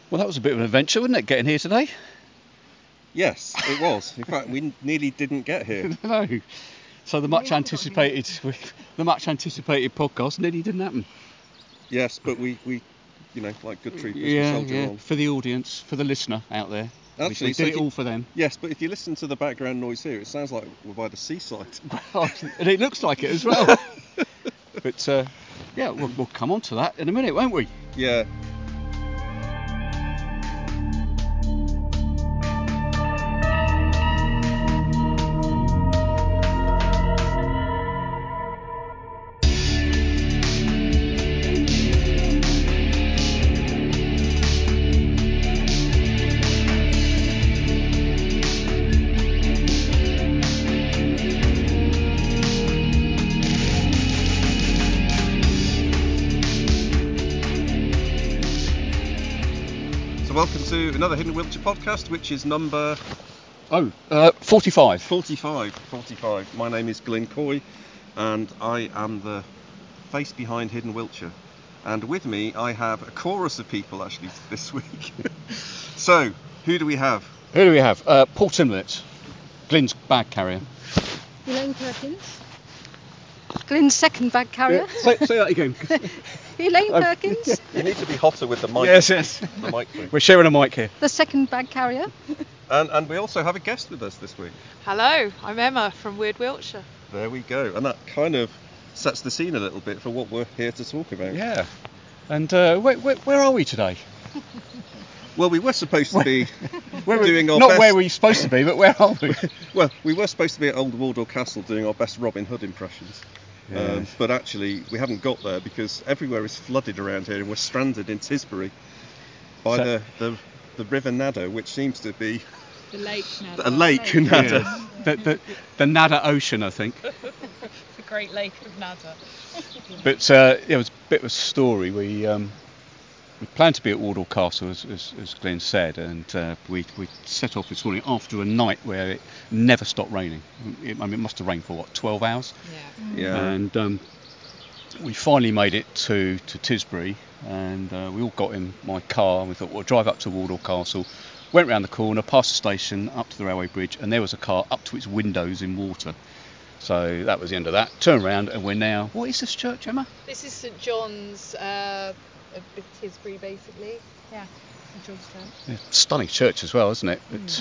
Well, that was a bit of an adventure, wasn't it, getting here today? Yes, it was. In fact, we nearly didn't get here. No. So the much anticipated podcast nearly didn't happen. Yes, but we like good troopers, we soldier on. For the audience, for the listener out there. Actually, we did it all for them. Yes, but if you listen to the background noise here, it sounds like we're by the seaside. And it looks like it as well. But we'll come on to that in a minute, won't we? Yeah. Welcome to another Hidden Wiltshire podcast, which is number 45. 45. My name is Glyn Coy, and I am the face behind Hidden Wiltshire. And with me, I have a chorus of people actually this week. So, who do we have? Paul Timlett, Glyn's bag carrier. Elaine Perkins, Glyn's second bag carrier. Say that again. Elaine Perkins, You need to be hotter with the mic. Yes. The mic thing. We're sharing a mic here. the second bag carrier. And we also have a guest with us this week. Hello, I'm Emma from Weird Wiltshire. There we go. And that kind of sets the scene a little bit for what we're here to talk about. Yeah. And where are we today? Well, we were supposed to be doing our not best... where we're supposed to be, but where are we? Well, we were supposed to be at Old Wardour Castle doing our best Robin Hood impressions. Yeah. But actually, we haven't got there because everywhere is flooded around here, and we're stranded in Tisbury by the River Nadder, which seems to be The Lake Nadder. a lake. Nadder. Yeah. The Nadder Ocean, I think. The Great Lake of Nadder. But it was a bit of a story. We planned to be at Wardour Castle, as Glenn said, and we set off this morning after a night where it never stopped raining. It must have rained for 12 hours. Yeah. And we finally made it to Tisbury, and we all got in my car, and we thought we'll drive up to Wardour Castle. Went round the corner, past the station, up to the railway bridge, and there was a car up to its windows in water. So that was the end of that. Turned around, and we're now... What is this church, Emma? This is St John's of Tisbury, basically. Yeah, St John's Church. Yeah, stunning church as well, isn't it?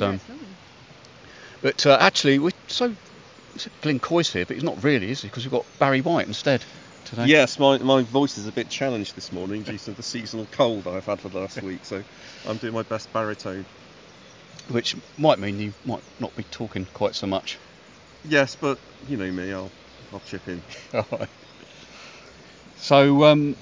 But actually, Glyn Coy's here, but he's not really, is he? Because we've got Barry White instead today. Yes, my voice is a bit challenged this morning due to the seasonal cold I've had for the last week, so I'm doing my best baritone. Which might mean you might not be talking quite so much. Yes, but you know me, I'll chip in. All right. So,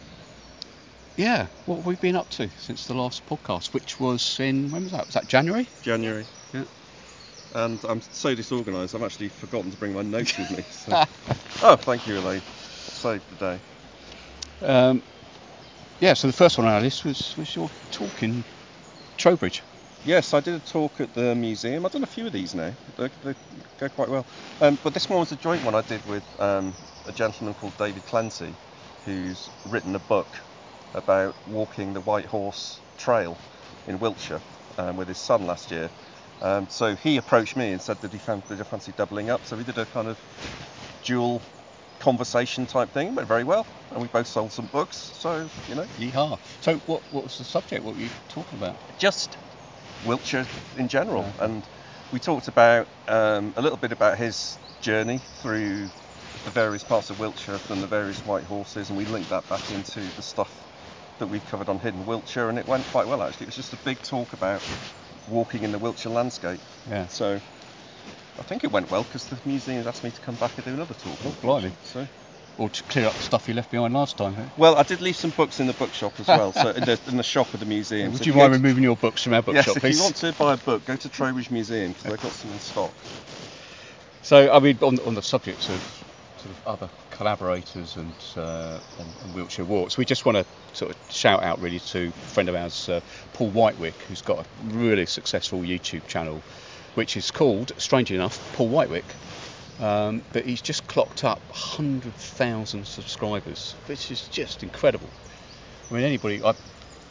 what have we been up to since the last podcast, which was when was that? Was that January? January. Yeah. And I'm so disorganised, I've actually forgotten to bring my notes with me. So. Oh, thank you, Elaine. Saved the day. So the first one on our list was your talk in Trowbridge. Yes, I did a talk at the museum. I've done a few of these now. They go quite well. But this one was a joint one I did with a gentleman called David Clancy, who's written a book about walking the White Horse Trail in Wiltshire with his son last year. So he approached me and said, did you fancy doubling up? So we did a kind of dual conversation type thing. It went very well, and we both sold some books. So Yeehaw! So what was the subject? What were you talking about? Just Wiltshire in general, and we talked about a little bit about his journey through the various parts of Wiltshire and the various white horses, and we linked that back into the stuff that we've covered on Hidden Wiltshire, and it went quite well actually. It was just a big talk about walking in the Wiltshire landscape. Yeah. So I think it went well because the museum asked me to come back and do another talk. Oh, blimey. So. Or to clear up the stuff you left behind last time. Eh? Well, I did leave some books in the bookshop as well, so in the shop of the museum. Would so you mind removing your books from our bookshop, yes, if please? you want to buy a book, go to Trowbridge Museum because they've got some in stock. So, I mean, on the subject of sort of other collaborators and Wiltshire Walks, we just want to sort of shout out really to a friend of ours, Paul Whitewick, who's got a really successful YouTube channel, which is called, strangely enough, Paul Whitewick. But he's just clocked up 100,000 subscribers, which is just incredible. I mean, anybody,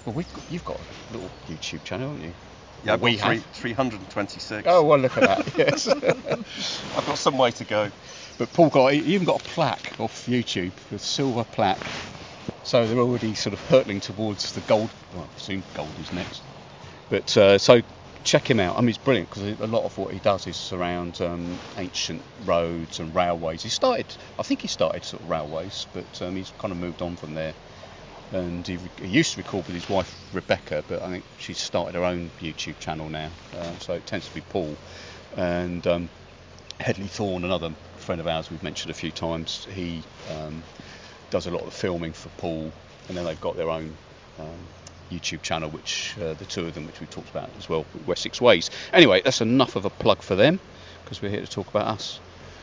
Well, you've got a little YouTube channel, haven't you? Yeah, Well, I've got 326. Oh, well, look at that. Yes. I've got some way to go. But Paul he even got a plaque off YouTube, a silver plaque. So they're already sort of hurtling towards the gold. Well, I presume gold is next. But so check him out. I mean, it's brilliant because a lot of what he does is around ancient roads and railways. I think he started sort of railways, but he's kind of moved on from there. And he used to record with his wife Rebecca, but I think she's started her own YouTube channel now. So it tends to be Paul and Hedley Thorne, another friend of ours we've mentioned a few times. He does a lot of the filming for Paul, and then they've got their own YouTube channel, which the two of them, which we talked about as well, Wessex Ways. Anyway, that's enough of a plug for them because we're here to talk about us.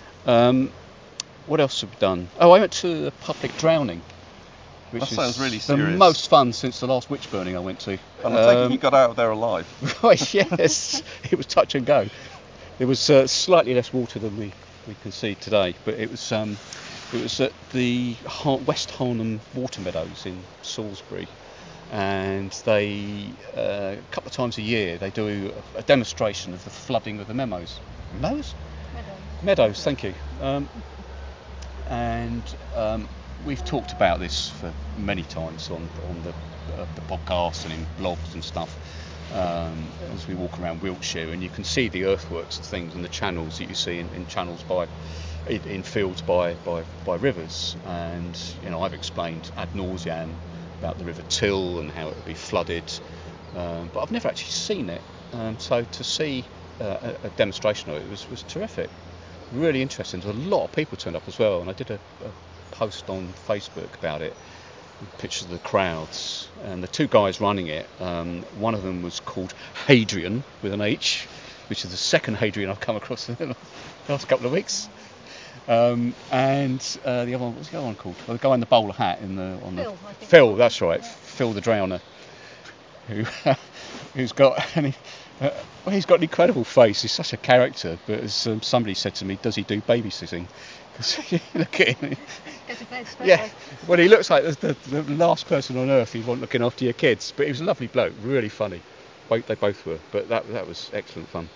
What else have we done? Oh, I went to a public drowning. Which That sounds really the serious. most fun since the last witch burning I went to. And I take it you got out of there alive. Right, yes, it was touch and go. There was slightly less water than we can see today, but it was at the West Harnham Water Meadows in Salisbury, and they a couple of times a year they do a demonstration of the flooding of the Meadows. Meadows, thank you. We've talked about this for many times on the podcast and in blogs and stuff as we walk around Wiltshire, and you can see the earthworks and things and the channels that you see in channels in fields by rivers. And I've explained ad nauseam about the River Till and how it would be flooded, but I've never actually seen it. So to see a demonstration of it was terrific, really interesting. There's a lot of people turned up as well, and I did a post on Facebook about it with pictures of the crowds, and the two guys running it, one of them was called Hadrian with an H, which is the second Hadrian I've come across in the last couple of weeks, and the other one, what's the other one called? Well, the guy in the bowler hat Phil, that's right, Phil the Drowner, who's got he's got an incredible face. He's such a character, but as somebody said to me, does he do babysitting? Look at him. Yeah, well, he looks like the last person on earth you want looking after your kids. But he was a lovely bloke, really funny. They both were, but that was excellent fun.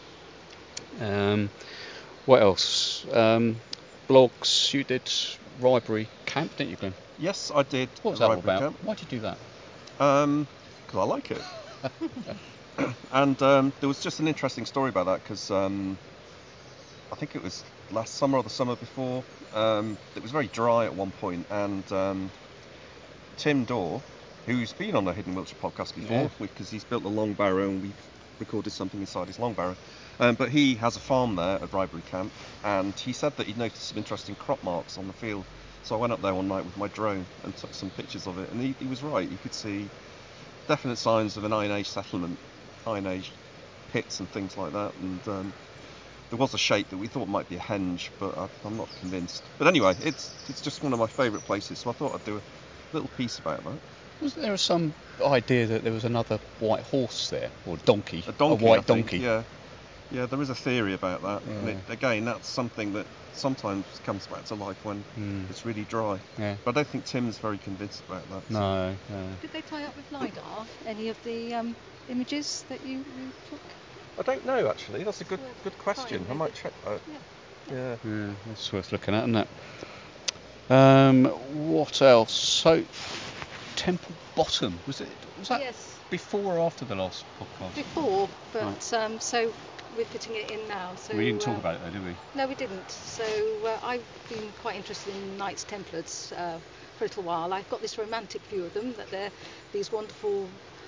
What else? Blogs. You did Ribery Camp, didn't you, Glenn? Yes, I did. What was that all Ribery about? Camp. Why did you do that? Because I like it. And there was just an interesting story about that because I think it was last summer or the summer before. It was very dry at one point, and Tim Dorr, who's been on the Hidden Wiltshire podcast before, because he's built a long barrow and we've recorded something inside his long barrow. But he has a farm there at Ribery Camp, and he said that he'd noticed some interesting crop marks on the field. So I went up there one night with my drone and took some pictures of it, and he was right. You could see definite signs of an Iron Age settlement, Iron Age pits and things like that, and there was a shape that we thought might be a henge, but I'm not convinced. But anyway, it's just one of my favourite places, so I thought I'd do a little piece about that. Was there some idea that there was another white horse there, or donkey? A white donkey. Yeah, there is a theory about that. Yeah. And again, that's something that sometimes comes back to life when it's really dry. Yeah. But I don't think Tim's very convinced about that. No. Did they tie up with LiDAR any of the images that you took? I don't know, actually. That's a good question. I might check that. Yeah. That's worth looking at, isn't it? What else? So, Temple Bottom, was that Yes. before or after the last podcast? Before, but Right. So we're putting it in now. So We didn't talk about it though, did we? No, we didn't. So I've been quite interested in Knights Templars for a little while. I've got this romantic view of them, that they're these wonderful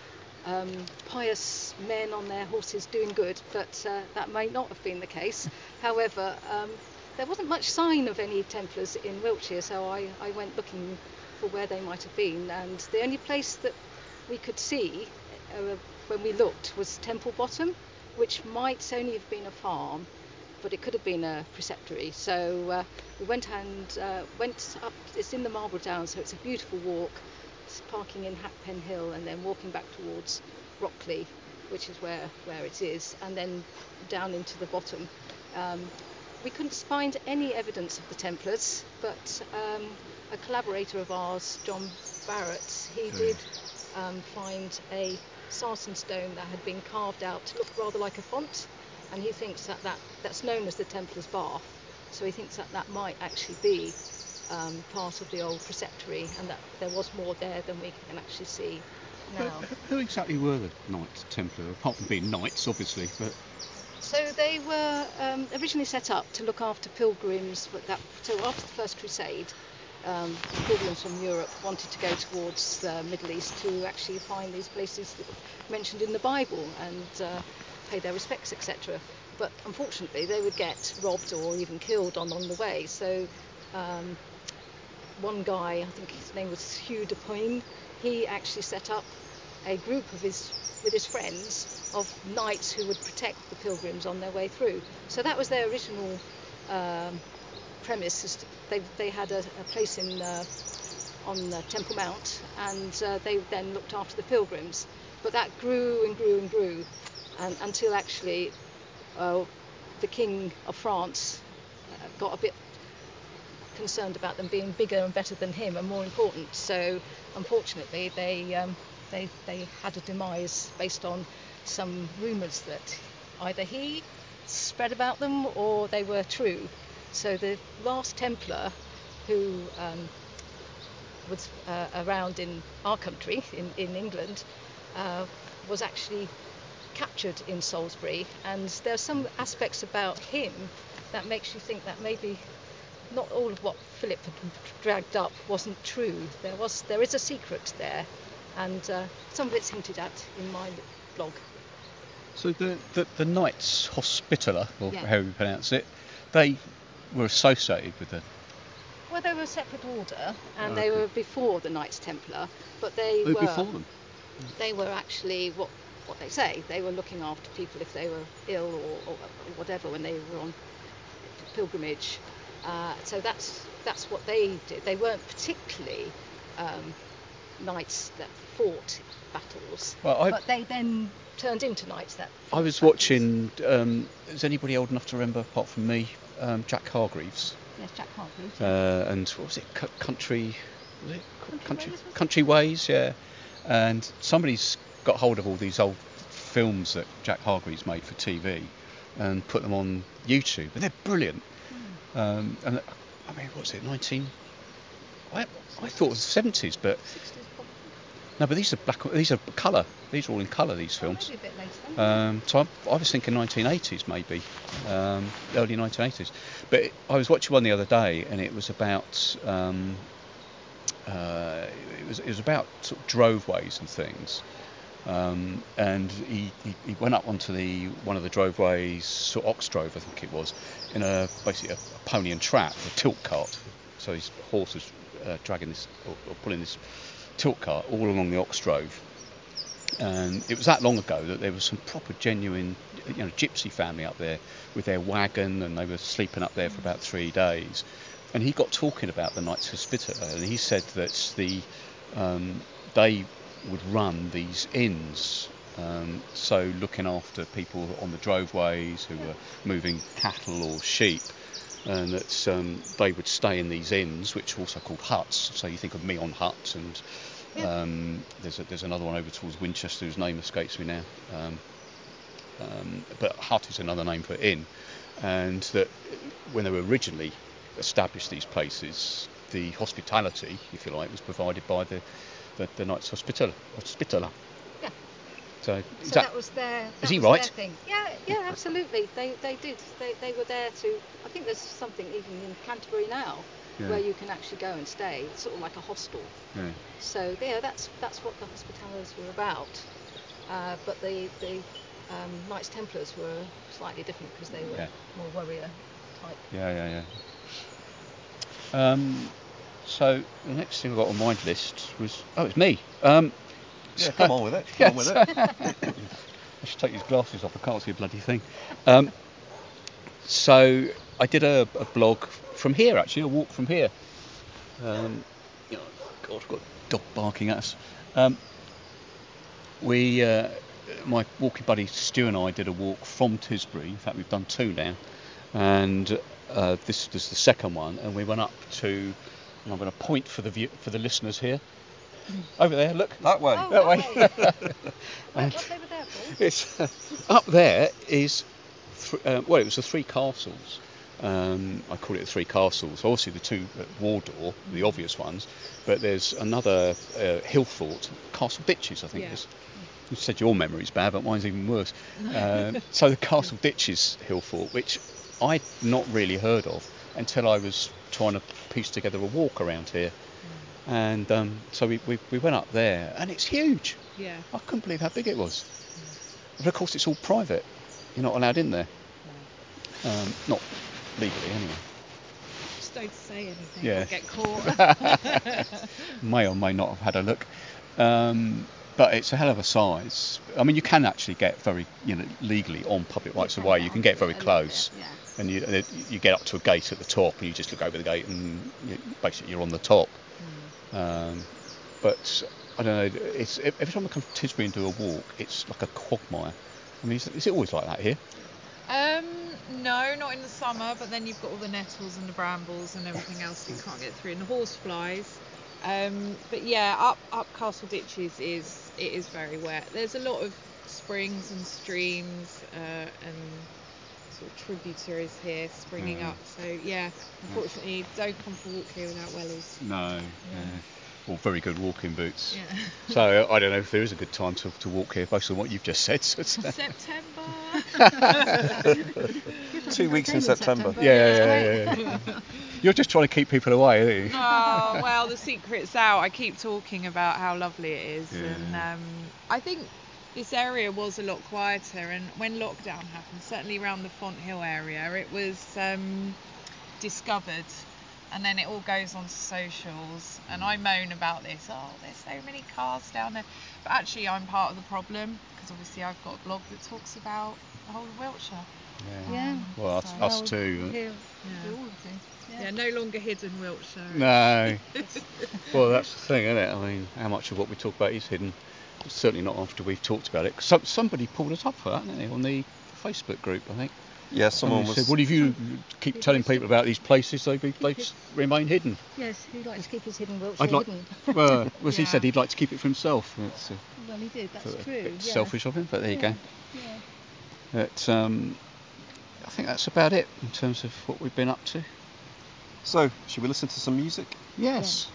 pious men on their horses doing good, but that may not have been the case. However, there wasn't much sign of any Templars in Wiltshire, so I went looking for where they might have been, and the only place that we could see when we looked was Temple Bottom, which might only have been a farm, but it could have been a preceptory. So we went up. It's in the Marlborough Downs, so it's a beautiful walk. It's parking in Hackpen Hill and then walking back towards Rockley, which is where it is, and then down into the bottom. We couldn't find any evidence of the Templars, but a collaborator of ours, John Barrett, he did find a sarsen stone that had been carved out to look rather like a font, and he thinks that's known as the Templars' Bath. So he thinks that might actually be part of the old preceptory, and that there was more there than we can actually see now. Who exactly were the Knights Templar, apart from being knights, obviously? But So they were originally set up to look after pilgrims. So after the First Crusade, pilgrims from Europe wanted to go towards the Middle East to actually find these places that were mentioned in the Bible and pay their respects, etc. But unfortunately, they would get robbed or even killed on the way. So one guy, I think his name was Hugh de Payne, he actually set up a group with his friends of knights who would protect the pilgrims on their way through. So that was their original premise. They had a place on Temple Mount, and they then looked after the pilgrims. But that grew and grew and grew, and until actually the King of France got a bit concerned about them being bigger and better than him and more important. So unfortunately, they had a demise based on some rumours that either he spread about them or they were true. So the last Templar who was around in our country, in England, was actually captured in Salisbury, and there are some aspects about him that makes you think that maybe not all of what Philip had dragged up wasn't true. There is a secret there, and some of it's hinted at in my blog. so the Knights Hospitaller, or however you pronounce it, they were associated with the. Well, they were a separate order, and they were before the Knights Templar, but they Who were before them? They were actually what they say. They were looking after people if they were ill or whatever when they were on pilgrimage. So that's what they did. They weren't particularly knights that fought battles, but they then turned into knights that fought I was battles. watching. Is anybody old enough to remember, apart from me, Jack Hargreaves? Yes, Jack Hargreaves. And what was it? Country. Was it Country Ways? Yeah. And somebody's got hold of all these old films that Jack Hargreaves made for TV and put them on YouTube, and they're brilliant. And I mean, what was it? I thought it was the 70s, but 60s, probably. no, but these are colour. These are all in colour. These films. Maybe a bit later then. So I was thinking 1980s, maybe early 1980s. But I was watching one the other day, and it was about it was about sort of droveways and things. And he went up onto one of the droveways, sort of ox drove, I think it was, in basically a pony and trap, a tilt cart. So his horse was dragging this or pulling this tilt cart all along the ox drove. And it was that long ago that there was some proper genuine, gypsy family up there with their wagon, and they were sleeping up there for about 3 days. And he got talking about the Knights Hospitaller, and he said that they would run these inns, so looking after people on the droveways who were moving cattle or sheep, and that they would stay in these inns, which are also called huts. So you think of Meon Hut, and there's another one over towards Winchester whose name escapes me now, but hut is another name for inn. And that when they were originally established these places, the hospitality, if you like, was provided by the Knights Hospitaller. Yeah. So that was their. Is he was right? Their thing. Yeah, absolutely. They did. They were there to. I think there's something even in Canterbury now, where you can actually go and stay. It's sort of like a hostel. Yeah. So that's what the Hospitallers were about. But the Knights Templars were slightly different because they were more warrior type. Yeah. So the next thing I got on my list was it's me. Come on with it. I should take these glasses off. I can't see a bloody thing. So I did a blog from here, actually, a walk from here. God, I've got a dog barking at us. My walking buddy Stu and I did a walk from Tisbury. In fact, we've done 2 now, and this was the second one. And we went up to, and I'm going to point for the listeners here. Over there, look. That way. Oh, That way. What's over there, Paul? It's up there is, well, it was the three castles. I call it the three castles. Obviously, the two at Wardour, the obvious ones, but there's another hill fort, Castle Ditches, I think it is. You said your memory's bad, but mine's even worse. So the Castle Ditches hill fort, which I'd not really heard of until I was trying to piece together a walk around here. And so we went up there, and it's huge. Yeah. I couldn't believe how big it was. But of course, it's all private. You're not allowed in there. Not legally, anyway. Just don't say anything. Yeah. You'll get caught. May or may not have had a look. But it's a hell of a size. I mean, you can actually get very, legally on public rights of way. You can get very close, and you get up to a gate at the top, and you just look over the gate, and basically you're on the top. But I don't know. It's every time I come to Tisbury and do a walk, it's like a quagmire. I mean, is it always like that here? No, not in the summer. But then you've got all the nettles and the brambles and everything else that you can't get through, and the horse flies. But yeah, up Castle Ditches is very wet. There's a lot of springs and streams and sort of tributaries here springing up. So yeah, unfortunately, don't come for a walk here without wellies. No. Or very good walking boots. Yeah. So I don't know if there is a good time to walk here based on what you've just said. September. 2 weeks in September. Yeah. You're just trying to keep people away, aren't you? Oh, well, the secret's out. I keep talking about how lovely it is. Yeah. And I think this area was a lot quieter. And when lockdown happened, certainly around the Font Hill area, it was discovered. And then it all goes onto socials. And I moan about this. Oh, there's so many cars down there. But actually, I'm part of the problem. Because obviously, I've got a blog that talks about the whole of Wiltshire. Yeah. Well, us too. Here, Yeah. we all do. Yeah, no longer hidden Wiltshire. No. Well, that's the thing, isn't it? I mean, how much of what we talk about is hidden? Certainly not after we've talked about it. Somebody pulled us up for that, didn't they, on the Facebook group, I think. Yeah, someone said, "What if you keep telling people about these places? They remain hidden." Yes, he likes to keep his hidden Wiltshire hidden. Well, he Yeah. said he'd like to keep it for himself. Well, he did. That's Sort of true. a bit Yeah. selfish of him, but there you go. Yeah. But I think that's about it in terms of what we've been up to. So, should we listen to some music? Yes.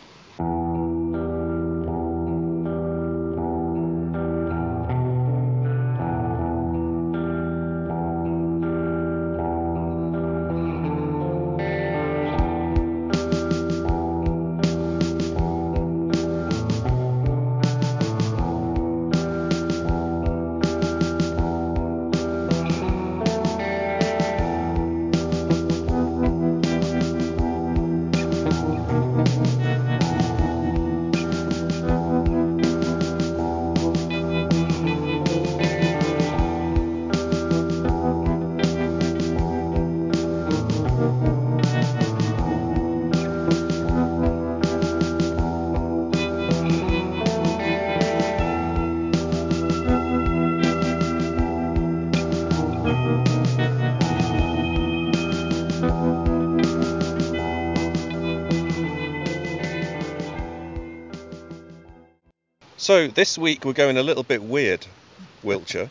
So, this week we're going a little bit weird, Wiltshire.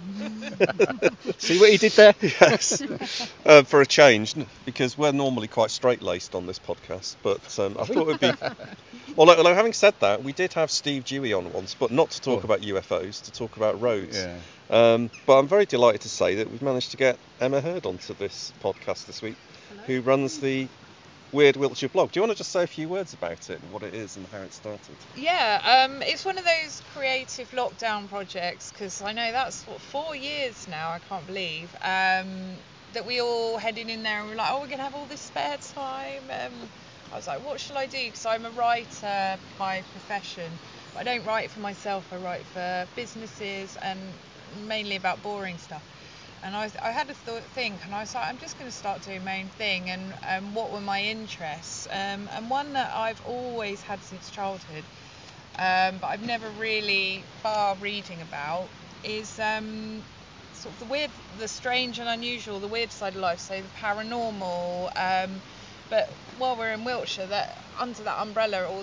See what he did there? Yes. For a change, because we're normally quite straight-laced on this podcast, but I thought it would be... Although having said that, we did have Steve Dewey on once, but not to talk about UFOs, to talk about roads. Yeah. But I'm very delighted to say that we've managed to get Emma Hurd onto this podcast this week, who runs the Weird Wiltshire blog. Do you want to just say a few words about it and what it is and how it started? Yeah, it's one of those creative lockdown projects, because I know that's 4 years now, I can't believe, that we all headed in there and we're like, oh, we're going to have all this spare time. I was like, what shall I do? Because I'm a writer by profession. But I don't write for myself, I write for businesses and mainly about boring stuff. And I had a think, and I was like, I'm just going to start doing my own thing. And what were my interests? And one that I've always had since childhood, but I've never really, bar reading about, is sort of the weird, the strange and unusual, the weird side of life, so the paranormal. But while we're in Wiltshire, that under that umbrella, or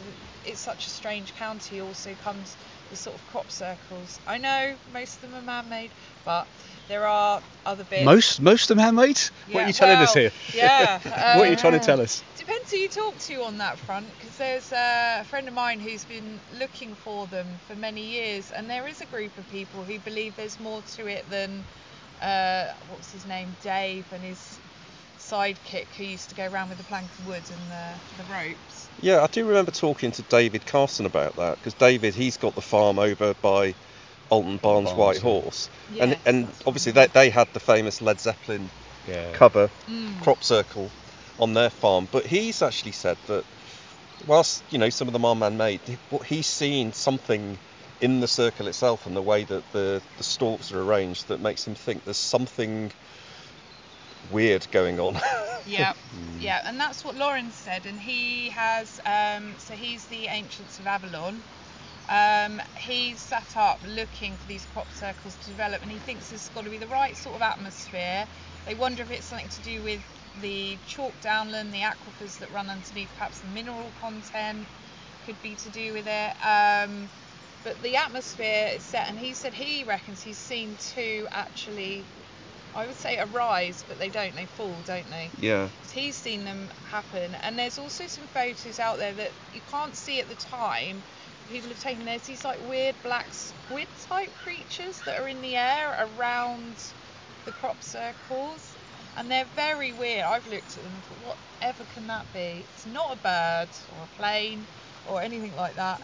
it's such a strange county also comes with sort of crop circles. I know most of them are man-made, but there are other bits. Most of them handmade? Yeah, What are you telling us here? Yeah. What are you trying to tell us? Depends who you talk to on that front, because there's a friend of mine who's been looking for them for many years, and there is a group of people who believe there's more to it than what was his name, Dave, and his sidekick who used to go around with the plank of wood and the ropes. Yeah, I do remember talking to David Carson about that, because David, he's got the farm over by Alton Barnes White Horse, Yes, and that's obviously right. they had the famous Led Zeppelin cover crop circle on their farm, but he's actually said that whilst some of them are man-made, he's seen something in the circle itself and the way that the stalks are arranged that makes him think there's something weird going on. Yeah, and that's what Lawrence said, and he has, so he's the Ancients of Avalon. He's sat up looking for these crop circles to develop, and he thinks there's got to be the right sort of atmosphere. They wonder if it's something to do with the chalk downland, the aquifers that run underneath, perhaps the mineral content could be to do with it. But the atmosphere is set, and he said he reckons he's seen two actually, I would say arise, but they don't, they fall, don't they? Yeah. He's seen them happen, and there's also some photos out there that you can't see at the time. People have taken, there's these like weird black squid type creatures that are in the air around the crop circles, and they're very weird. I've looked at them and thought, whatever can that be? It's not a bird or a plane or anything like that.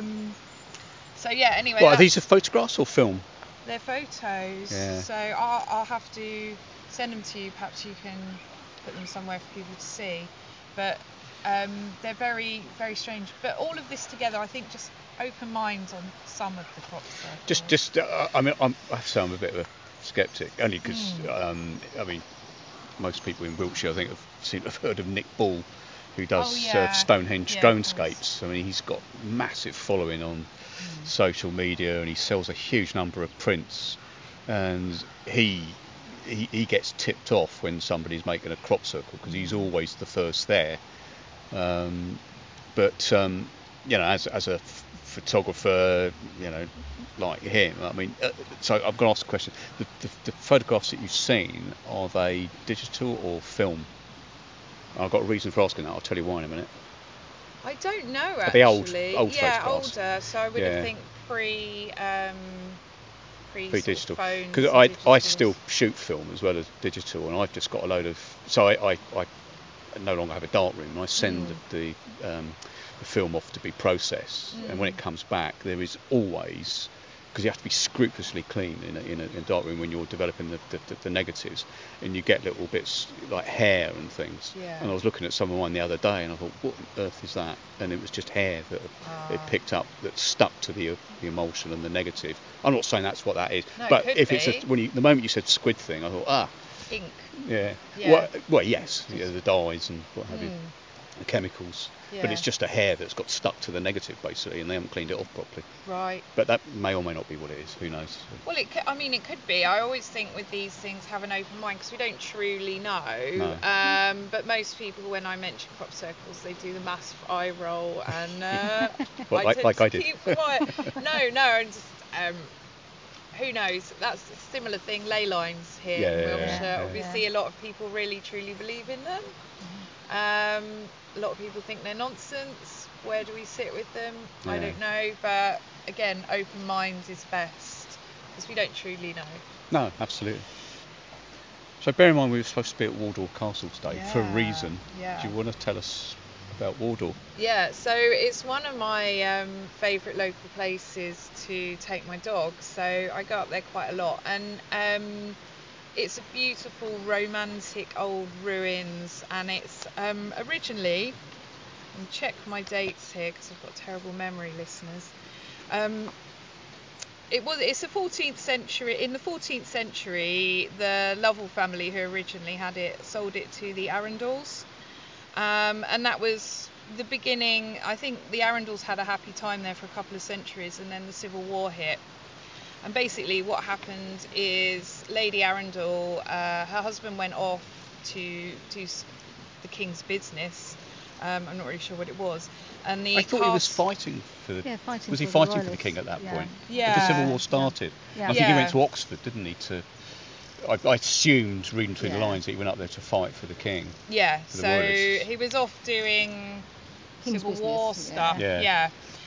So yeah, anyway. What, are these photographs or film? They're photos. Yeah. So I'll have to send them to you. Perhaps you can put them somewhere for people to see. But they're very, very strange. But all of this together, I think, just open minds on some of the crop circles. I have to say I'm a bit of a sceptic, only because most people in Wiltshire, I think, seem to have heard of Nick Ball, who does Stonehenge dronescapes. I mean, he's got massive following on social media, and he sells a huge number of prints, and he gets tipped off when somebody's making a crop circle because he's always the first there. But as a photographer, like him, I mean, so I'm going to ask a question. The photographs that you've seen, are they digital or film? I've got a reason for asking that. I'll tell you why in a minute. I don't know, actually. The old photographs. Older. So I would have think pre-digital. Because I still shoot film as well as digital, and I've just got a load of. So I no longer have a darkroom, and I send the film off to be processed, and when it comes back, there is always, because you have to be scrupulously clean in a darkroom when you're developing the negatives, and you get little bits like hair and things. Yeah. And I was looking at some of mine the other day, and I thought, what on earth is that? And it was just hair that it picked up that stuck to the emulsion and the negative. I'm not saying that's what that is, no, but it if be. it's the moment you said squid thing, I thought ink. Yeah. Yeah. Well, yes, the dyes and what have you, the chemicals. Yeah. But it's just a hair that's got stuck to the negative, basically, and they haven't cleaned it off properly. Right. But that may or may not be what it is. Who knows? Well, it could be. I always think with these things, have an open mind, because we don't truly know. No. But most people, when I mention crop circles, they do the massive eye roll, and Well, I tend like to I did. keep quiet. No, and just, who knows? That's a similar thing. Ley lines here in Wiltshire. Obviously, a lot of people really truly believe in them. A lot of people think they're nonsense. Where do we sit with them? I don't know. But again, open minds is best, because we don't truly know. No, absolutely. So bear in mind we were supposed to be at Wardour Castle today for a reason. Yeah. Do you want to tell us about Wardour? Yeah, so it's one of my favourite local places to take my dog. So I go up there quite a lot, and it's a beautiful, romantic old ruins, and it's originally, and check my dates here because I've got terrible memory, listeners. It's a 14th century. In the 14th century, the Lovell family, who originally had it, sold it to the Arundels, and that was the beginning. I think the Arundels had a happy time there for a couple of centuries, and then the Civil War hit. And basically what happened is Lady Arundel, her husband went off to do the king's business. I'm not really sure what it was. And the I thought he was fighting for the. Yeah, fighting Was he for the fighting for the king at that Royalists, point? yeah. But the Civil Yeah. War started. Yeah. I think he Yeah. went to Oxford, didn't he? I assumed, reading between the Yeah. lines, that he went up there to fight for the king. Yeah, For the so Royalists. he was off doing King's Civil business, War yeah. stuff. Yeah.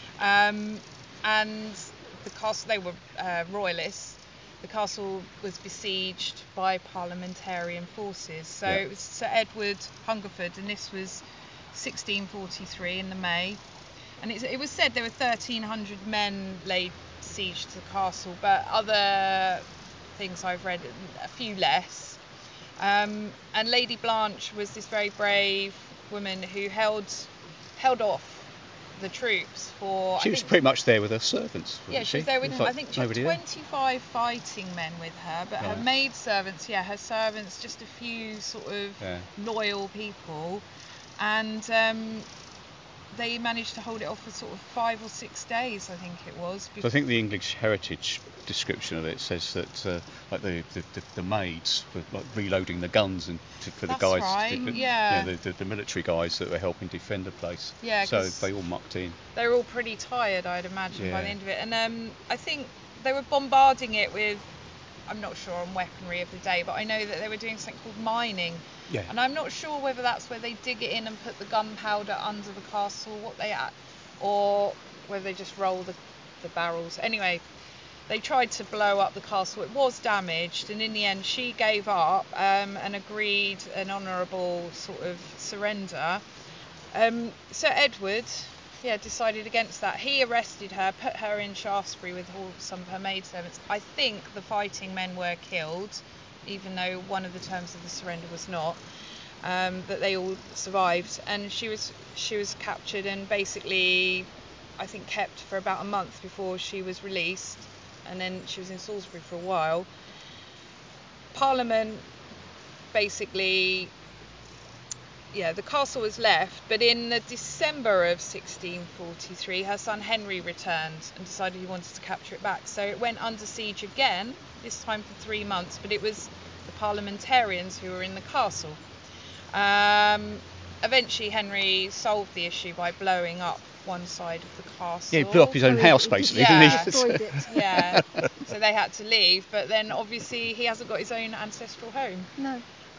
And the castle, they were Royalists. The castle was besieged by parliamentarian forces. So Yeah. it was Sir Edward Hungerford, and this was 1643 in the May. And it was said there were 1,300 men laid siege to the castle, but other things I've read, a few less. And Lady Blanche was this very brave woman who held off the troops for. She was pretty much there with her servants, wasn't Yeah, she was there with. It's like I think she had nobody there. 25 fighting men with her, but her Right. maidservants, her servants, just a few sort of Yeah. loyal people, and they managed to hold it off for sort of 5 or 6 days, I think it was. So I think the English Heritage description of it says that like the maids were like reloading the guns and for That's the guys, right, yeah. the military guys that were helping defend the place. Yeah, so 'cause they all mucked in. They were all pretty tired, I'd imagine, by Yeah. the end of it. And I think they were bombarding it with, I'm not sure on weaponry of the day, but I know that they were doing something called mining. Yeah. And I'm not sure whether that's where they dig it in and put the gunpowder under the castle, or whether they just roll the barrels. Anyway, they tried to blow up the castle. It was damaged, and in the end she gave up and agreed an honourable sort of surrender. Sir Edward decided against that. He arrested her, put her in Shaftesbury with some of her maidservants. I think the fighting men were killed, even though one of the terms of the surrender was not. That they all survived, and she was captured and basically, I think, kept for about a month before she was released, and then she was in Salisbury for a while. Parliament basically. Yeah, the castle was left, but in the December of 1643, her son Henry returned and decided he wanted to capture it back. So it went under siege again, this time for 3 months, but it was the parliamentarians who were in the castle. Eventually, Henry solved the issue by blowing up one side of the castle. Yeah, he blew up his own house basically, didn't he? Destroyed it. Yeah, so they had to leave, but then obviously he hasn't got his own ancestral home. No.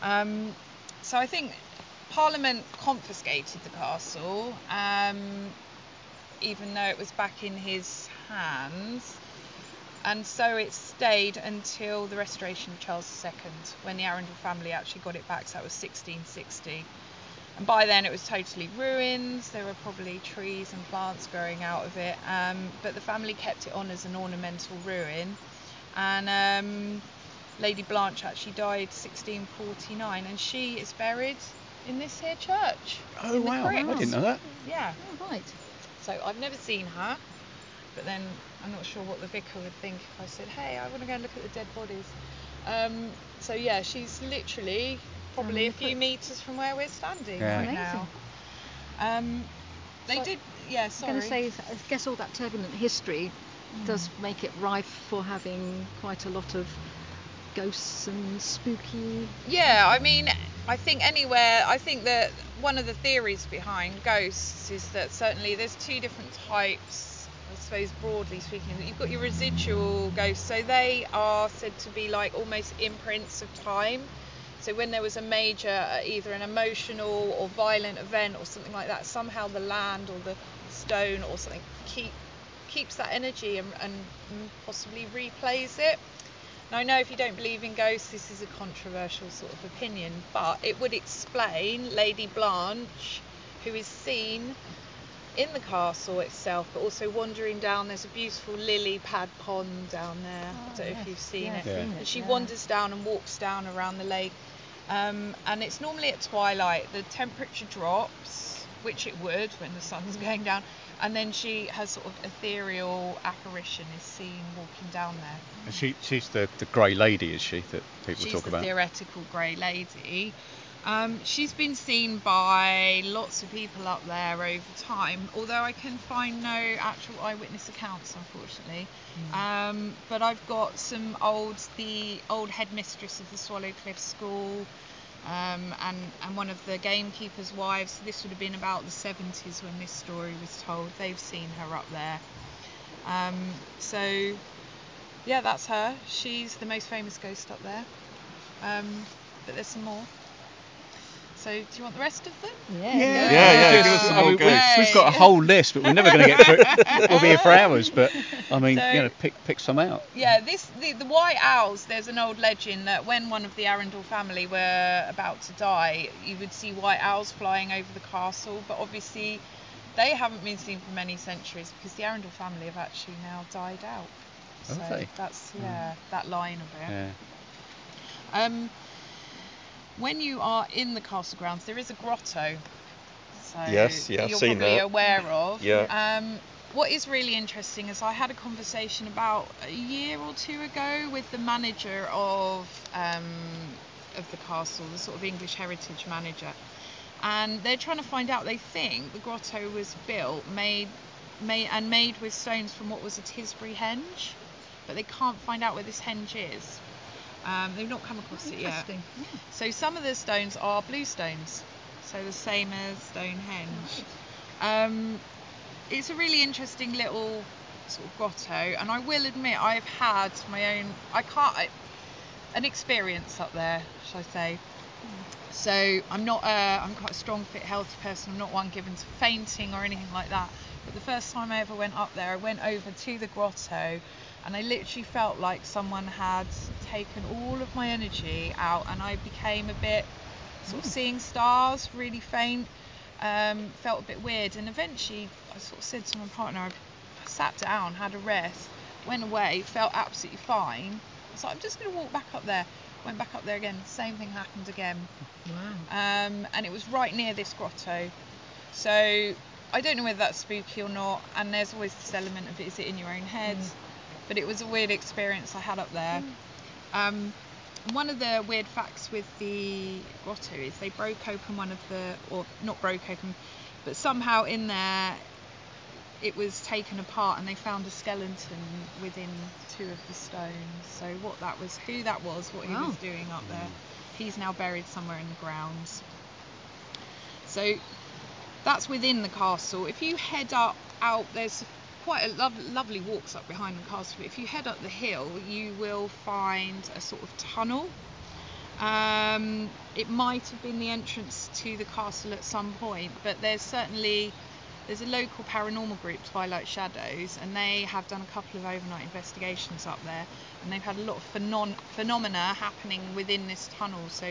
So I think Parliament confiscated the castle, even though it was back in his hands, and so it stayed until the restoration of Charles II, when the Arundel family actually got it back. So that was 1660, and by then it was totally ruined. There were probably trees and plants growing out of it, but the family kept it on as an ornamental ruin. And Lady Blanche actually died 1649, and she is buried in this here church. Oh in the wow, crypt. I didn't know that. Yeah. Oh, right. So I've never seen her, but then I'm not sure what the vicar would think if I said, hey, I want to go and look at the dead bodies. So yeah, she's literally probably a few metres from where we're standing Yeah. right Amazing. now. They So- did, yeah, I sorry. was going to say, I guess all that turbulent history does make it rife for having quite a lot of ghosts and spooky. Yeah, I mean, I think that one of the theories behind ghosts is that certainly there's 2 different types, I suppose, broadly speaking. You've got your residual ghosts, so they are said to be like almost imprints of time. So when there was a major, either an emotional or violent event or something like that, somehow the land or the stone or something keeps that energy and possibly replays it. Now, I know if you don't believe in ghosts, this is a controversial sort of opinion, but it would explain Lady Blanche, who is seen in the castle itself, but also wandering down. There's a beautiful lily pad pond down there. I don't know if you've seen it. Yeah. Seen it, She yeah. wanders down and walks down around the lake, and it's normally at twilight. The temperature drops, which it would when the sun's going down, and then her sort of ethereal apparition is seen walking down there. And she's the grey lady, is she, that people She's talk the about? theoretical grey lady. She's been seen by lots of people up there over time, although I can find no actual eyewitness accounts, unfortunately. But I've got the old headmistress of the Swallow Cliff School, and one of the gamekeeper's wives. This would have been about the 70s when this story was told. They've seen her up there. So yeah, that's her. She's the most famous ghost up there. But there's some more. So do you want the rest of them? Yeah, give us some more ghosts. We've got a whole list, but we're never going to get through it. We'll be here for hours. But I mean, So- pick some out. Yeah, the white owls, there's an old legend that when one of the Arundel family were about to die, you would see white owls flying over the castle, but obviously they haven't been seen for many centuries because the Arundel family have actually now died out. So Have they? that's that line of it. Yeah. When you are in the castle grounds, there is a grotto. So Yes, yeah, I've you're seen probably that. aware of. Yeah. What is really interesting is I had a conversation about a year or two ago with the manager of the castle, the sort of English heritage manager, and they're trying to find out. They think the grotto was built, made with stones from what was a Tisbury henge, but they can't find out where this henge is. They've not come across it yet. Interesting. Yeah. So some of the stones are blue stones, so the same as Stonehenge. It's a really interesting little sort of grotto, and I will admit I've had my own an experience up there, shall I say. So I'm quite a strong, fit, healthy person. I'm not one given to fainting or anything like that. But the first time I ever went up there, I went over to the grotto, and I literally felt like someone had taken all of my energy out, and I became a bit sort of seeing stars, really faint, felt a bit weird, and eventually I sort of said to my partner, I sat down, had a rest, went away, felt absolutely fine. I was like, I'm just going to walk back up there. Went back up there again, same thing happened again. Wow. And it was right near this grotto. So I don't know whether that's spooky or not, and there's always this element of is it in your own head, but it was a weird experience I had up there. One of the weird facts with the grotto is they broke open not broke open, but somehow in there it was taken apart and they found a skeleton within two of the stones. So who that was, what he was doing up there, he's now buried somewhere in the grounds. So that's within the castle. If you head out, there's quite a lovely walks up behind the castle. If you head up the hill, you will find a sort of tunnel. It might have been the entrance to the castle at some point, but there's a local paranormal group, Twilight Shadows, and they have done a couple of overnight investigations up there, and they've had a lot of phenomena happening within this tunnel. So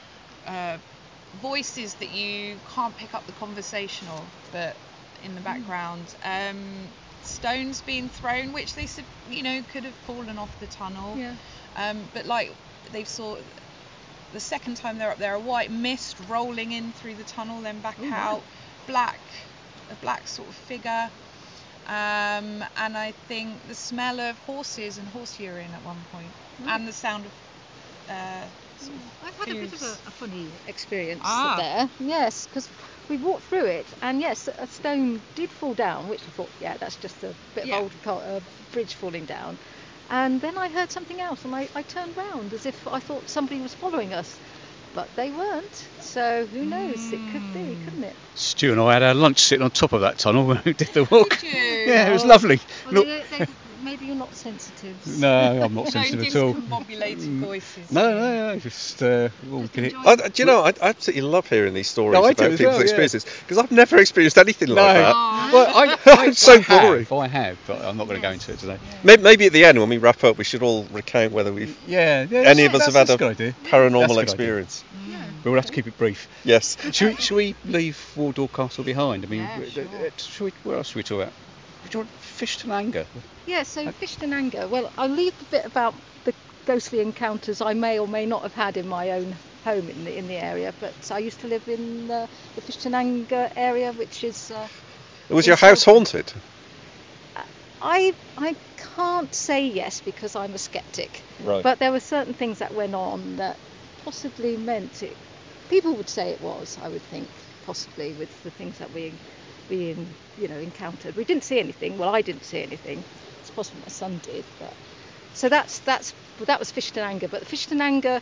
voices that you can't pick up the conversation of, but in the background, stones being thrown, which they said could have fallen off the tunnel. But like they saw the second time they're up there, a white mist rolling in through the tunnel, then back out, a black sort of figure, and I think the smell of horses and horse urine at one point, and the sound of sort of I've had a bit of hooves. a funny experience Ah. there. Yes, because we walked through it, and yes, a stone did fall down, which I thought, that's just a bit of old bridge falling down. And then I heard something else, and I turned round as if I thought somebody was following us, but they weren't. So who knows? It could be, couldn't it? Stu and I had our lunch sitting on top of that tunnel when we did the walk. Did you? Yeah, it was lovely. Well, Look, maybe you're not sensitive. no, I'm not No sensitive at all. discombobulated voices. No, just all Just get it. enjoy Do you know, I absolutely love hearing these stories No, I do about as people's well, yeah. experiences, because I've never experienced anything like that. Oh, Well, It's so boring. I have, but I'm not going to go into it today. Maybe at the end, when we wrap up, we should all recount whether we've Yeah, any of us have had that's a good idea. paranormal That's a good experience. Yeah. But we'll have to keep it brief. Yes. Should we leave Wardour Castle behind? I mean, Yeah, sure. where else should we talk about? Do you want Fishton Anger? Yeah, so Fishton Anger. Well, I'll leave the bit about the ghostly encounters I may or may not have had in my own home in the area, but I used to live in the Fishton Anger area, which is... Was your house haunted? I can't say yes because I'm a skeptic, Right. but there were certain things that went on that possibly meant it. People would say it was, I would think, possibly with the things that we encountered. We didn't see anything. Well, I didn't see anything. It's possible my son did, but so that was Fishton Anger. But Fishton Anger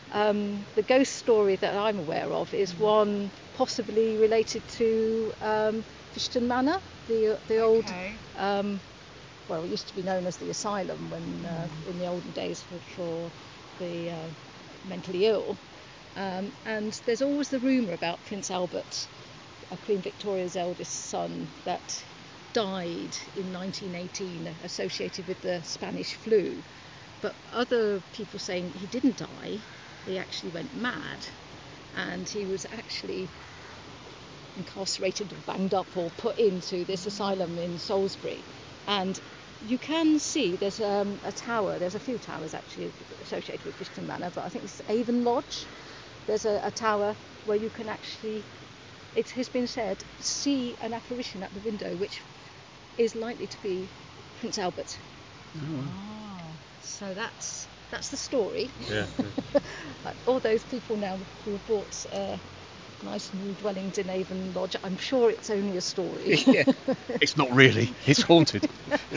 The ghost story that I'm aware of is one possibly related to Fishton Manor, the old, Okay. well, it used to be known as the asylum when in the olden days for the mentally ill. And there's always the rumour about Prince Albert, Queen Victoria's eldest son, that died in 1918 associated with the Spanish flu. But other people saying he didn't die, he actually went mad, and he was actually incarcerated or banged up or put into this asylum in Salisbury. And you can see there's a tower, there's a few towers actually associated with Fishton Manor, but I think it's Avon Lodge. There's a tower where you can actually, it has been said, see an apparition at the window which is likely to be Prince Albert. Oh. So that's the story. Yeah. All those people now who have bought nice new dwellings in Avon Lodge, I'm sure it's only a story. Yeah. It's not really. It's haunted.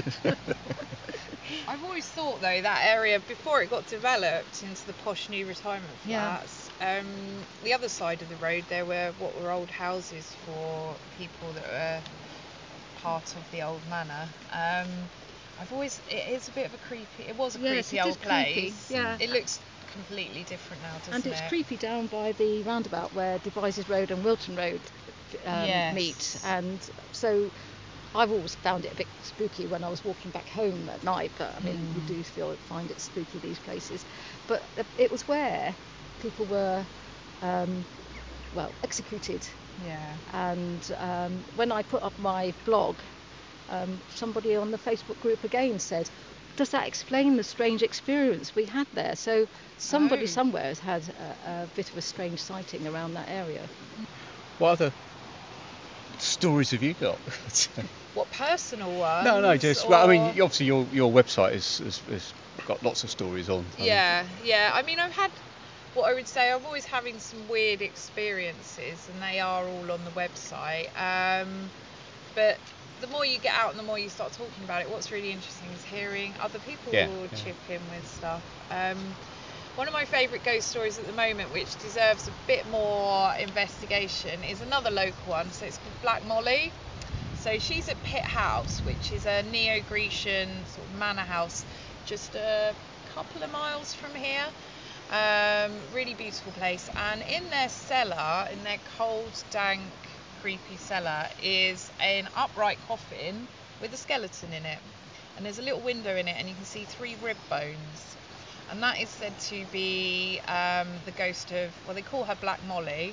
I've always thought though that area before it got developed into the posh new retirement Yeah. flats, the other side of the road there were what were old houses for people that were part of the old manor. It is a bit of a creepy. It was a Yes, creepy it old is creepy, place. yeah. It looks completely different now, doesn't And it's it? creepy down by the roundabout where Devizes Road and Wilton Road Yes. meet. And so I've always found it a bit spooky when I was walking back home at night, but I mean, you do find it spooky, these places. But it was where people were, executed. Yeah. And when I put up my blog, somebody on the Facebook group again said, does that explain the strange experience we had there? So somebody Oh. somewhere has had a bit of a strange sighting around that area. What other stories have you got? What personal ones? No, just. Well, I mean, or- obviously your website has got lots of stories on. Yeah. I mean, I've had what I would say. I'm always having some weird experiences, and they are all on the website. But the more you get out and the more you start talking about it, what's really interesting is hearing other people chip in with stuff. One of my favourite ghost stories at the moment, which deserves a bit more investigation, is another local one. So it's called Black Molly. So she's at Pitt House, which is a Neo-Grecian sort of manor house, just a couple of miles from here. Really beautiful place. And in their cellar, in their cold, dank, creepy cellar, is an upright coffin with a skeleton in it. And there's a little window in it, and you can see 3 rib bones. And that is said to be the ghost of, well, they call her Black Molly.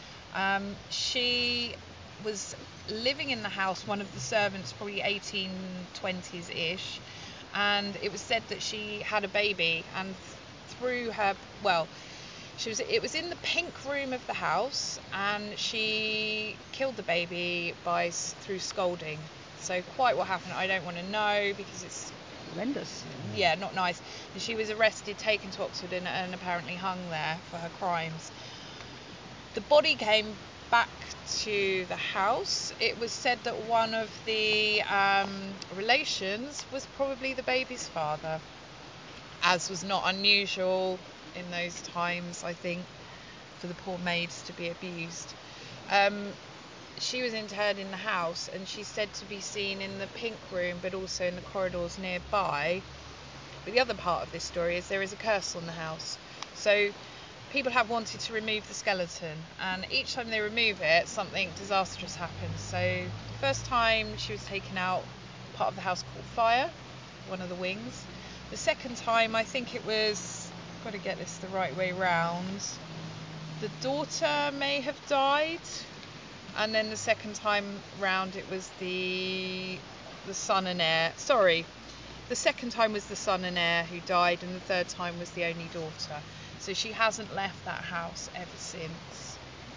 She was living in the house, one of the servants, probably 1820s-ish, and it was said that she had a baby, and through her, it was in the pink room of the house, and she killed the baby through scalding. So quite what happened, I don't want to know, because it's Horrendous. yeah, not nice. And she was arrested, taken to Oxford, and apparently hung there for her crimes. The body came back to the house. It was said that one of the relations was probably the baby's father, as was not unusual in those times, I think, for the poor maids to be abused. She was interred in the house, and she's said to be seen in the pink room, but also in the corridors nearby. But the other part of this story is there is a curse on the house. So people have wanted to remove the skeleton, and each time they remove it, something disastrous happens. So the first time she was taken out, part of the house caught fire, one of the wings. The second time, I think it was, I've got to get this the right way round, the daughter may have died. And then the second time round, it was the son and heir. Sorry, the second time was the son and heir who died, and the third time was the only daughter. So she hasn't left that house ever since.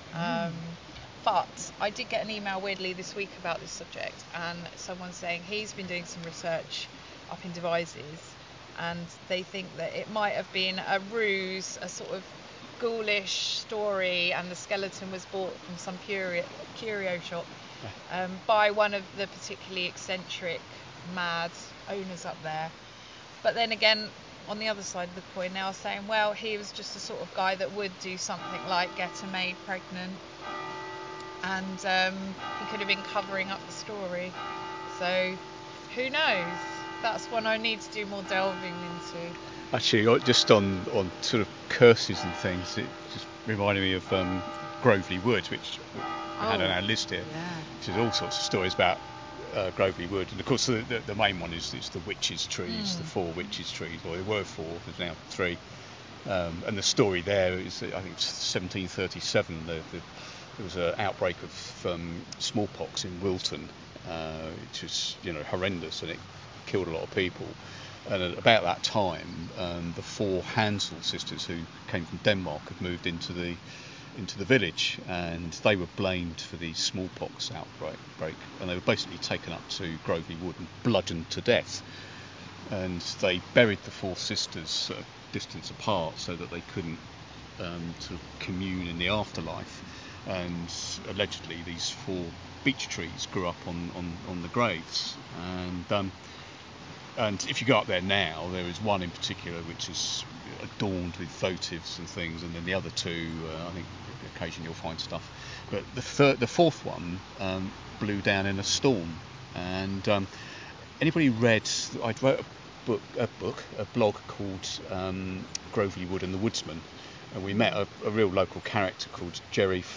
But I did get an email weirdly this week about this subject, and someone saying he's been doing some research up in Devizes, and they think that it might have been a ruse, a sort of ghoulish story, and the skeleton was bought from some curio shop by one of the particularly eccentric, mad owners up there. But then again, on the other side of the coin, they are saying, well, he was just the sort of guy that would do something like get a maid pregnant, and he could have been covering up the story. So who knows? That's one I need to do more delving into. Actually, just on sort of curses and things, it just reminded me of Grovely Wood, which we had on our list here. Yeah. Which is all sorts of stories about Grovely Wood, and of course the main one is the witches' trees, the 4 witches' trees, or there were 4, there's now 3. And the story there is, I think it's 1737, there was an outbreak of smallpox in Wilton, which was horrendous, and it killed a lot of people. And at about that time, the 4 Hansel sisters who came from Denmark had moved into the village, and they were blamed for the smallpox outbreak, and they were basically taken up to Grovely Wood and bludgeoned to death. And they buried the 4 sisters at a distance apart so that they couldn't sort of commune in the afterlife. And allegedly these 4 beech trees grew up on the graves. And if you go up there now, there is one in particular which is adorned with votives and things, and then the other 2, I think occasionally you'll find stuff. But the 4th one blew down in a storm. And anybody read? I wrote a blog called Grovely Wood and the Woodsman, and we met a real local character called Jerry.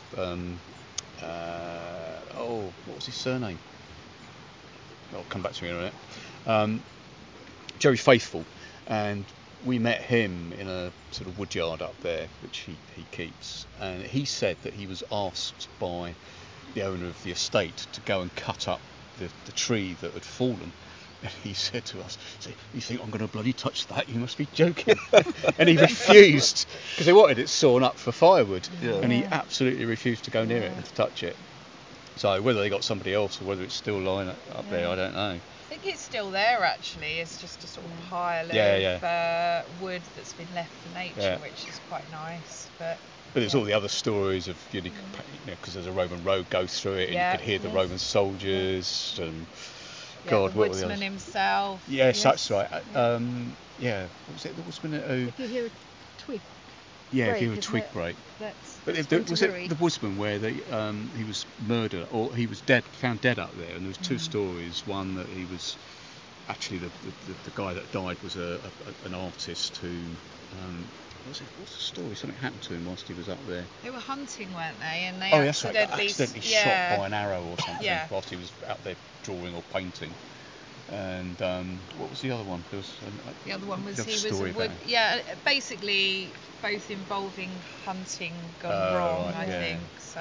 What was his surname? I'll come back to me in a minute. Jerry Faithful, and we met him in a sort of woodyard up there, which he keeps, and he said that he was asked by the owner of the estate to go and cut up the tree that had fallen, and he said to us, "You think I'm going to bloody touch that? You must be joking." And he refused, because they wanted it sawn up for firewood, and he absolutely refused to go near it and to touch it. So whether they got somebody else or whether it's still lying up there, I don't know. I think it's still there actually. It's just a sort of pile of wood that's been left for nature, which is quite nice. But there's all the other stories of because there's a Roman road goes through it, and you could hear the Roman soldiers and the woodsman himself. Yes, that's right. What was it? The woodsman. If you hear a twig. If you hear a twig break. Was it the woodsman where he was murdered, or he was dead, found dead up there? And there was 2 stories. One that he was actually the guy that died was an artist who. What's the story? Something happened to him whilst he was up there. They were hunting, weren't they? And they accidentally shot by an arrow or something whilst he was out there drawing or painting. And what was the other one? There was the other one was he was a wood. Basically both involving hunting gone wrong, I think. So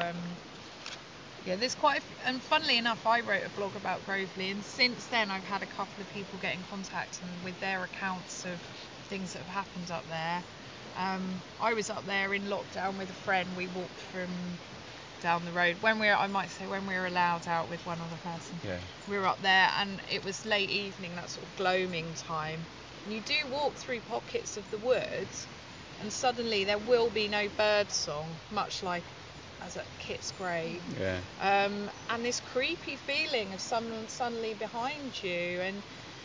there's quite and funnily enough, I wrote a blog about Grovely, and since then I've had a couple of people get in contact and with their accounts of things that have happened up there. I was up there in lockdown with a friend. We walked from down the road when we were allowed out with one other person. We were up there, and it was late evening, that sort of gloaming time, and you do walk through pockets of the woods, and suddenly there will be no bird song, much like as at Kit's grave, and this creepy feeling of someone suddenly behind you. And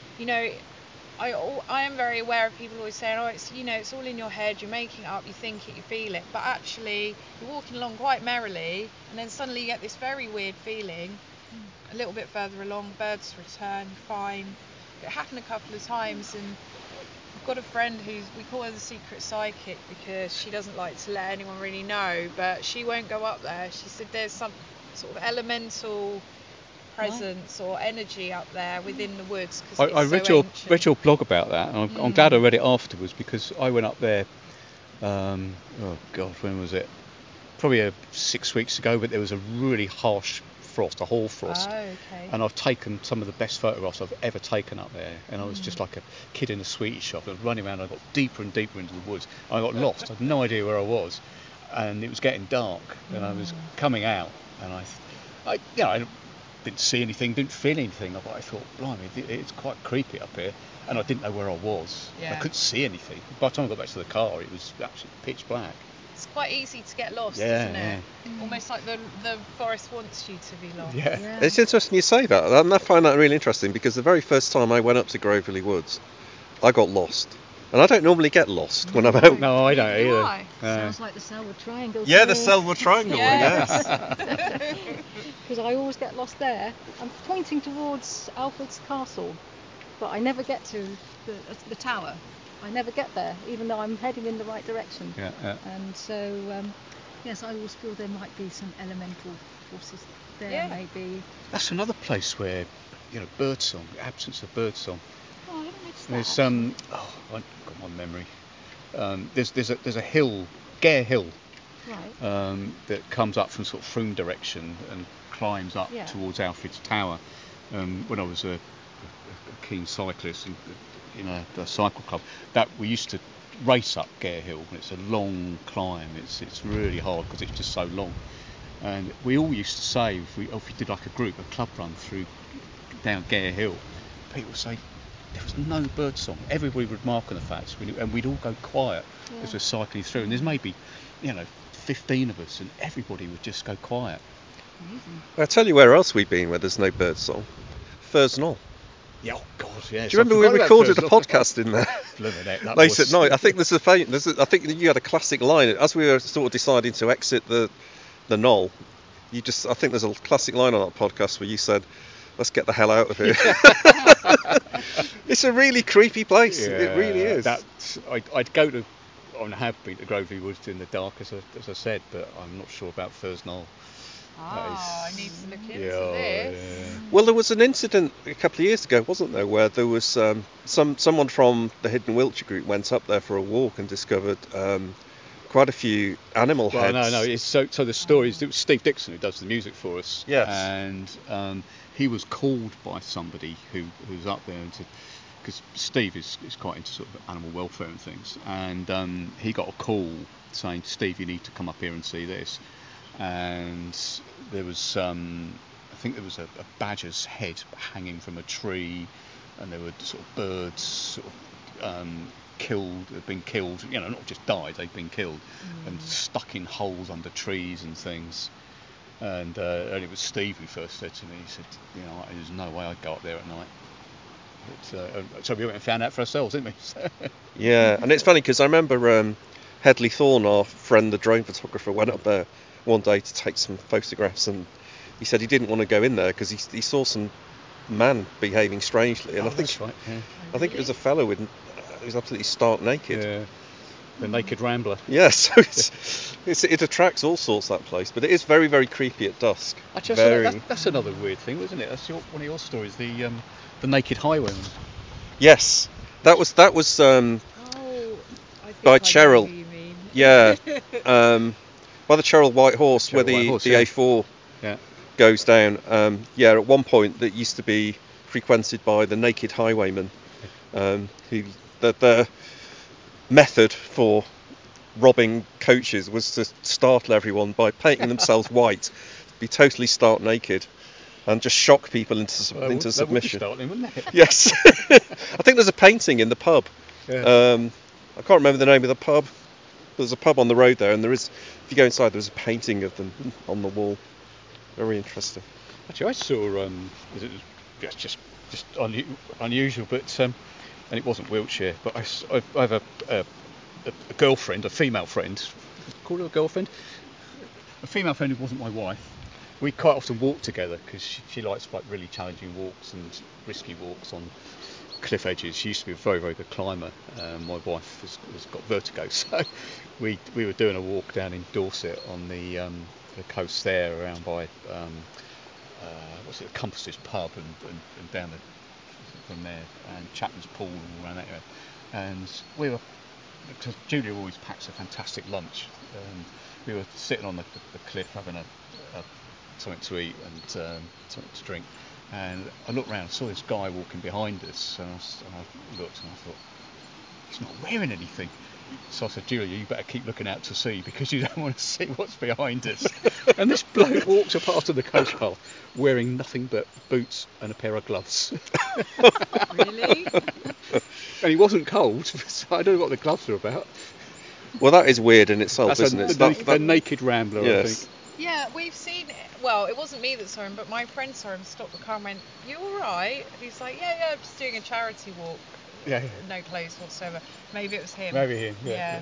I am very aware of people always saying, it's all in your head, you're making it up, you think it, you feel it. But actually, you're walking along quite merrily, and then suddenly you get this very weird feeling. A little bit further along, birds return, fine. It happened a couple of times, and I've got a friend we call her the secret psychic because she doesn't like to let anyone really know, but she won't go up there. She said there's some sort of elemental presence or energy up there within the woods. I read your blog about that, and I'm glad I read it afterwards, because I went up there. When was it? Probably 6 weeks ago, but there was a really harsh frost, a hoarfrost. And I've taken some of the best photographs I've ever taken up there, and I was just like a kid in a sweetie shop. I was running around, I got deeper and deeper into the woods. I got lost. I had no idea where I was, and it was getting dark, and I was coming out, and I didn't see anything, didn't feel anything, but I thought, blimey, it's quite creepy up here, and I didn't know where I was. I couldn't see anything. By the time I got back to the car, it was absolutely pitch black. It's quite easy to get lost, isn't it? Almost like the forest wants you to be lost. It's interesting you say that, and I find that really interesting, because the very first time I went up to Grovely Woods, I got lost. And I don't normally get lost when I'm out. No, I don't Neither do either. I. Sounds like the Selwood Triangle. Yeah, the Selwood Triangle, Yes. yes. Because I always get lost there. I'm pointing towards Alfred's Castle, but I never get to the tower. I never get there, even though I'm heading in the right direction. Yeah. And so, yes, I always feel there might be some elemental forces there, Yeah. maybe. That's another place where, birdsong, absence of birdsong. Oh, I haven't noticed There's that. I've got my memory. There's a hill, Gare Hill, Right. that comes up from sort of Frome direction and climbs up Yeah. towards Alfred's Tower. When I was a keen cyclist in a cycle club, that we used to race up Gare Hill, and it's a long climb. It's really hard because it's just so long. And we all used to say if we did like a club run down Gare Hill, people would say there was no birdsong. Everybody would mark on the fact, and we'd all go quiet as we're cycling through. And there's maybe 15 of us, and everybody would just go quiet. Amazing. I'll tell you where else we've been where there's no birdsong. Furs Knoll. Yeah, oh God, yes. Do you remember we recorded a podcast in there late at night? I think I think you had a classic line as we were sort of deciding to exit the knoll. I think there's a classic line on that podcast where you said, "Let's get the hell out of here." It's a really creepy place. It really is. I'd go to. I have been to Grovely Woods in the dark, as I said, but I'm not sure about Furs Knoll. I need to look into this. Yeah. Well, there was an incident a couple of years ago, wasn't there, where there was someone from the Hidden Wiltshire group went up there for a walk and discovered quite a few animal heads. No. It's so the story is it was Steve Dixon who does the music for us. Yes. And he was called by somebody who's up there and said, because Steve is quite into sort of animal welfare and things, and he got a call saying, "Steve, you need to come up here and see this." And there was I think there was a badger's head hanging from a tree, and there were sort of birds sort of had been killed, not just died, they'd been killed and stuck in holes under trees and things. And it was Steve who first said to me, he said, there's no way I'd go up there at night. But, so we went and found out for ourselves, didn't we? Yeah, and it's funny because I remember Headley Thorne, our friend, the drone photographer, went up there one day to take some photographs, and he said he didn't want to go in there because he saw some man behaving strangely, and I think that's right. Yeah. I think it was a fellow who was absolutely stark naked. Yeah. The Naked Rambler. Yeah, so it attracts all sorts, that place, but it is very, very creepy at dusk. Actually, that's another weird thing, isn't it? That's one of your stories, the Naked Highwayman. Yes, that was I think by I know Cheryl. who you mean. Yeah, by the Cheryl White Horse, where the A4 goes down. At one point that used to be frequented by the Naked Highwayman, who the method for robbing coaches was to startle everyone by painting themselves white, be totally stark naked, and just shock people into submission. That would be startling, wouldn't it? Yes. I think there's a painting in the pub. Yeah. I can't remember the name of the pub. There's a pub on the road there, and there is, if you go inside, there's a painting of them on the wall. Very interesting. Actually, I saw it's just unusual, but and it wasn't Wiltshire, but I have a girlfriend, a female friend. Call her a girlfriend. A female friend who wasn't my wife. We quite often walk together because she likes like really challenging walks and risky walks on cliff edges. She used to be a very, very good climber. My wife has got vertigo, so we were doing a walk down in Dorset on the coast there, around by the Compasses pub and down from there, and Chapman's Pool and all around that area. And we were, because Julia always packs a fantastic lunch, and we were sitting on the cliff having something to eat and something to drink, and I looked round and saw this guy walking behind us, and I looked and I thought, he's not wearing anything. So I said, Julia, you better keep looking out to sea because you don't want to see what's behind us. And this bloke walks past on the coast path wearing nothing but boots and a pair of gloves. Really? And he wasn't cold, so I don't know what the gloves are about. Well, that is weird in itself, isn't it? The Naked Rambler, yes. I think. Yeah, we've seen it. Well, it wasn't me that saw him, but my friend saw him, stopped the car and went, "You all right?" And he's like, yeah, I'm just doing a charity walk. Yeah. no clothes whatsoever. Maybe it was him. Maybe him. Yeah.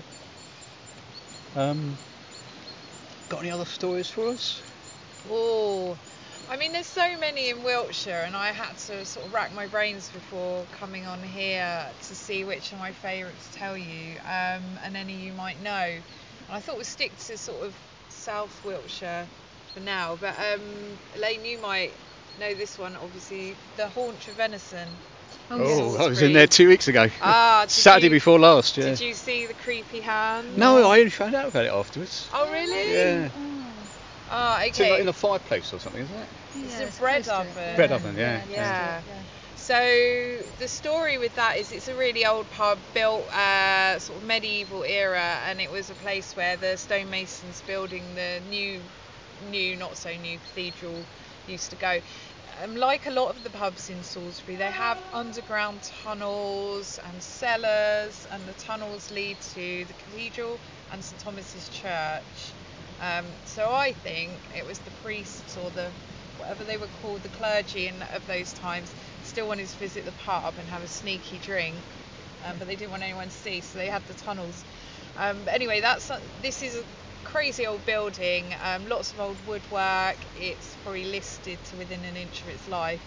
Got any other stories for us? Oh, I mean, there's so many in Wiltshire, and I had to sort of rack my brains before coming on here to see which are my favourites to tell you, and any you might know. And I thought we'd stick to sort of South Wiltshire for now, but Elaine, you might know this one, obviously, the Haunch of Venison. Oh, I was in there 2 weeks ago. Saturday before last. Yeah. Did you see the creepy hand? No, I only found out about it afterwards. Oh, really? Yeah. Oh, It's in, okay. like, in a fireplace or something, isn't it? It's a bread oven. Bread oven, yeah. Yeah. So the story with that is it's a really old pub built sort of medieval era, and it was a place where the stonemasons building the new not so new cathedral used to go. Like a lot of the pubs in Salisbury, they have underground tunnels and cellars, and the tunnels lead to the cathedral and St Thomas's Church. So I think it was the priests or the whatever they were called, the clergy of those times, still wanted to visit the pub and have a sneaky drink, but they didn't want anyone to see, so they had the tunnels. But anyway, this is a crazy old building, lots of old woodwork. It's probably listed to within an inch of its life.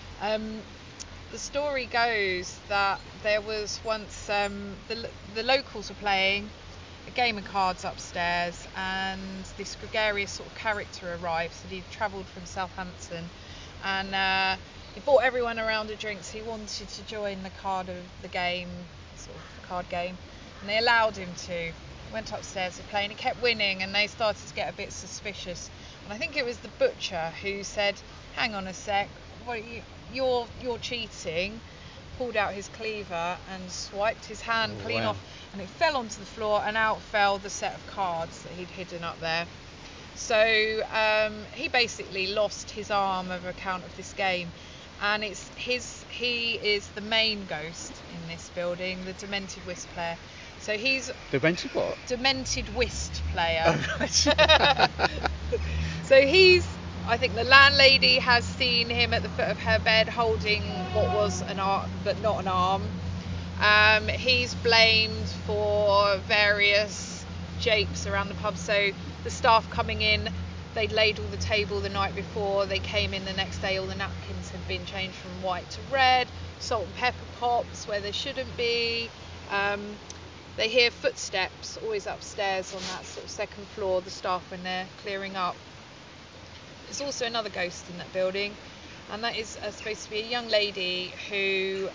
The story goes that there was once the locals were playing a game of cards upstairs, and this gregarious sort of character arrived. So he'd travelled from Southampton, and he bought everyone around a drink. So he wanted to join the card game, and they allowed him to. Went upstairs to play, and he kept winning, and they started to get a bit suspicious. And I think it was the butcher who said, "Hang on a sec, you're cheating." Pulled out his cleaver and swiped his hand clean off, and it fell onto the floor, and out fell the set of cards that he'd hidden up there. So he basically lost his arm on account of this game, and he is the main ghost in this building, the demented whist player. So he's Demented what? Demented whist player. So I think the landlady has seen him at the foot of her bed holding what was an arm, but not an arm. He's blamed for various japes around the pub. So the staff coming in, they'd ladled the table the night before. They came in the next day, all the napkins had been changed from white to red. Salt and pepper pops where there shouldn't be. They hear footsteps always upstairs on that sort of second floor, the staff when they're clearing up. There's also another ghost in that building, and that is supposed to be a young lady who,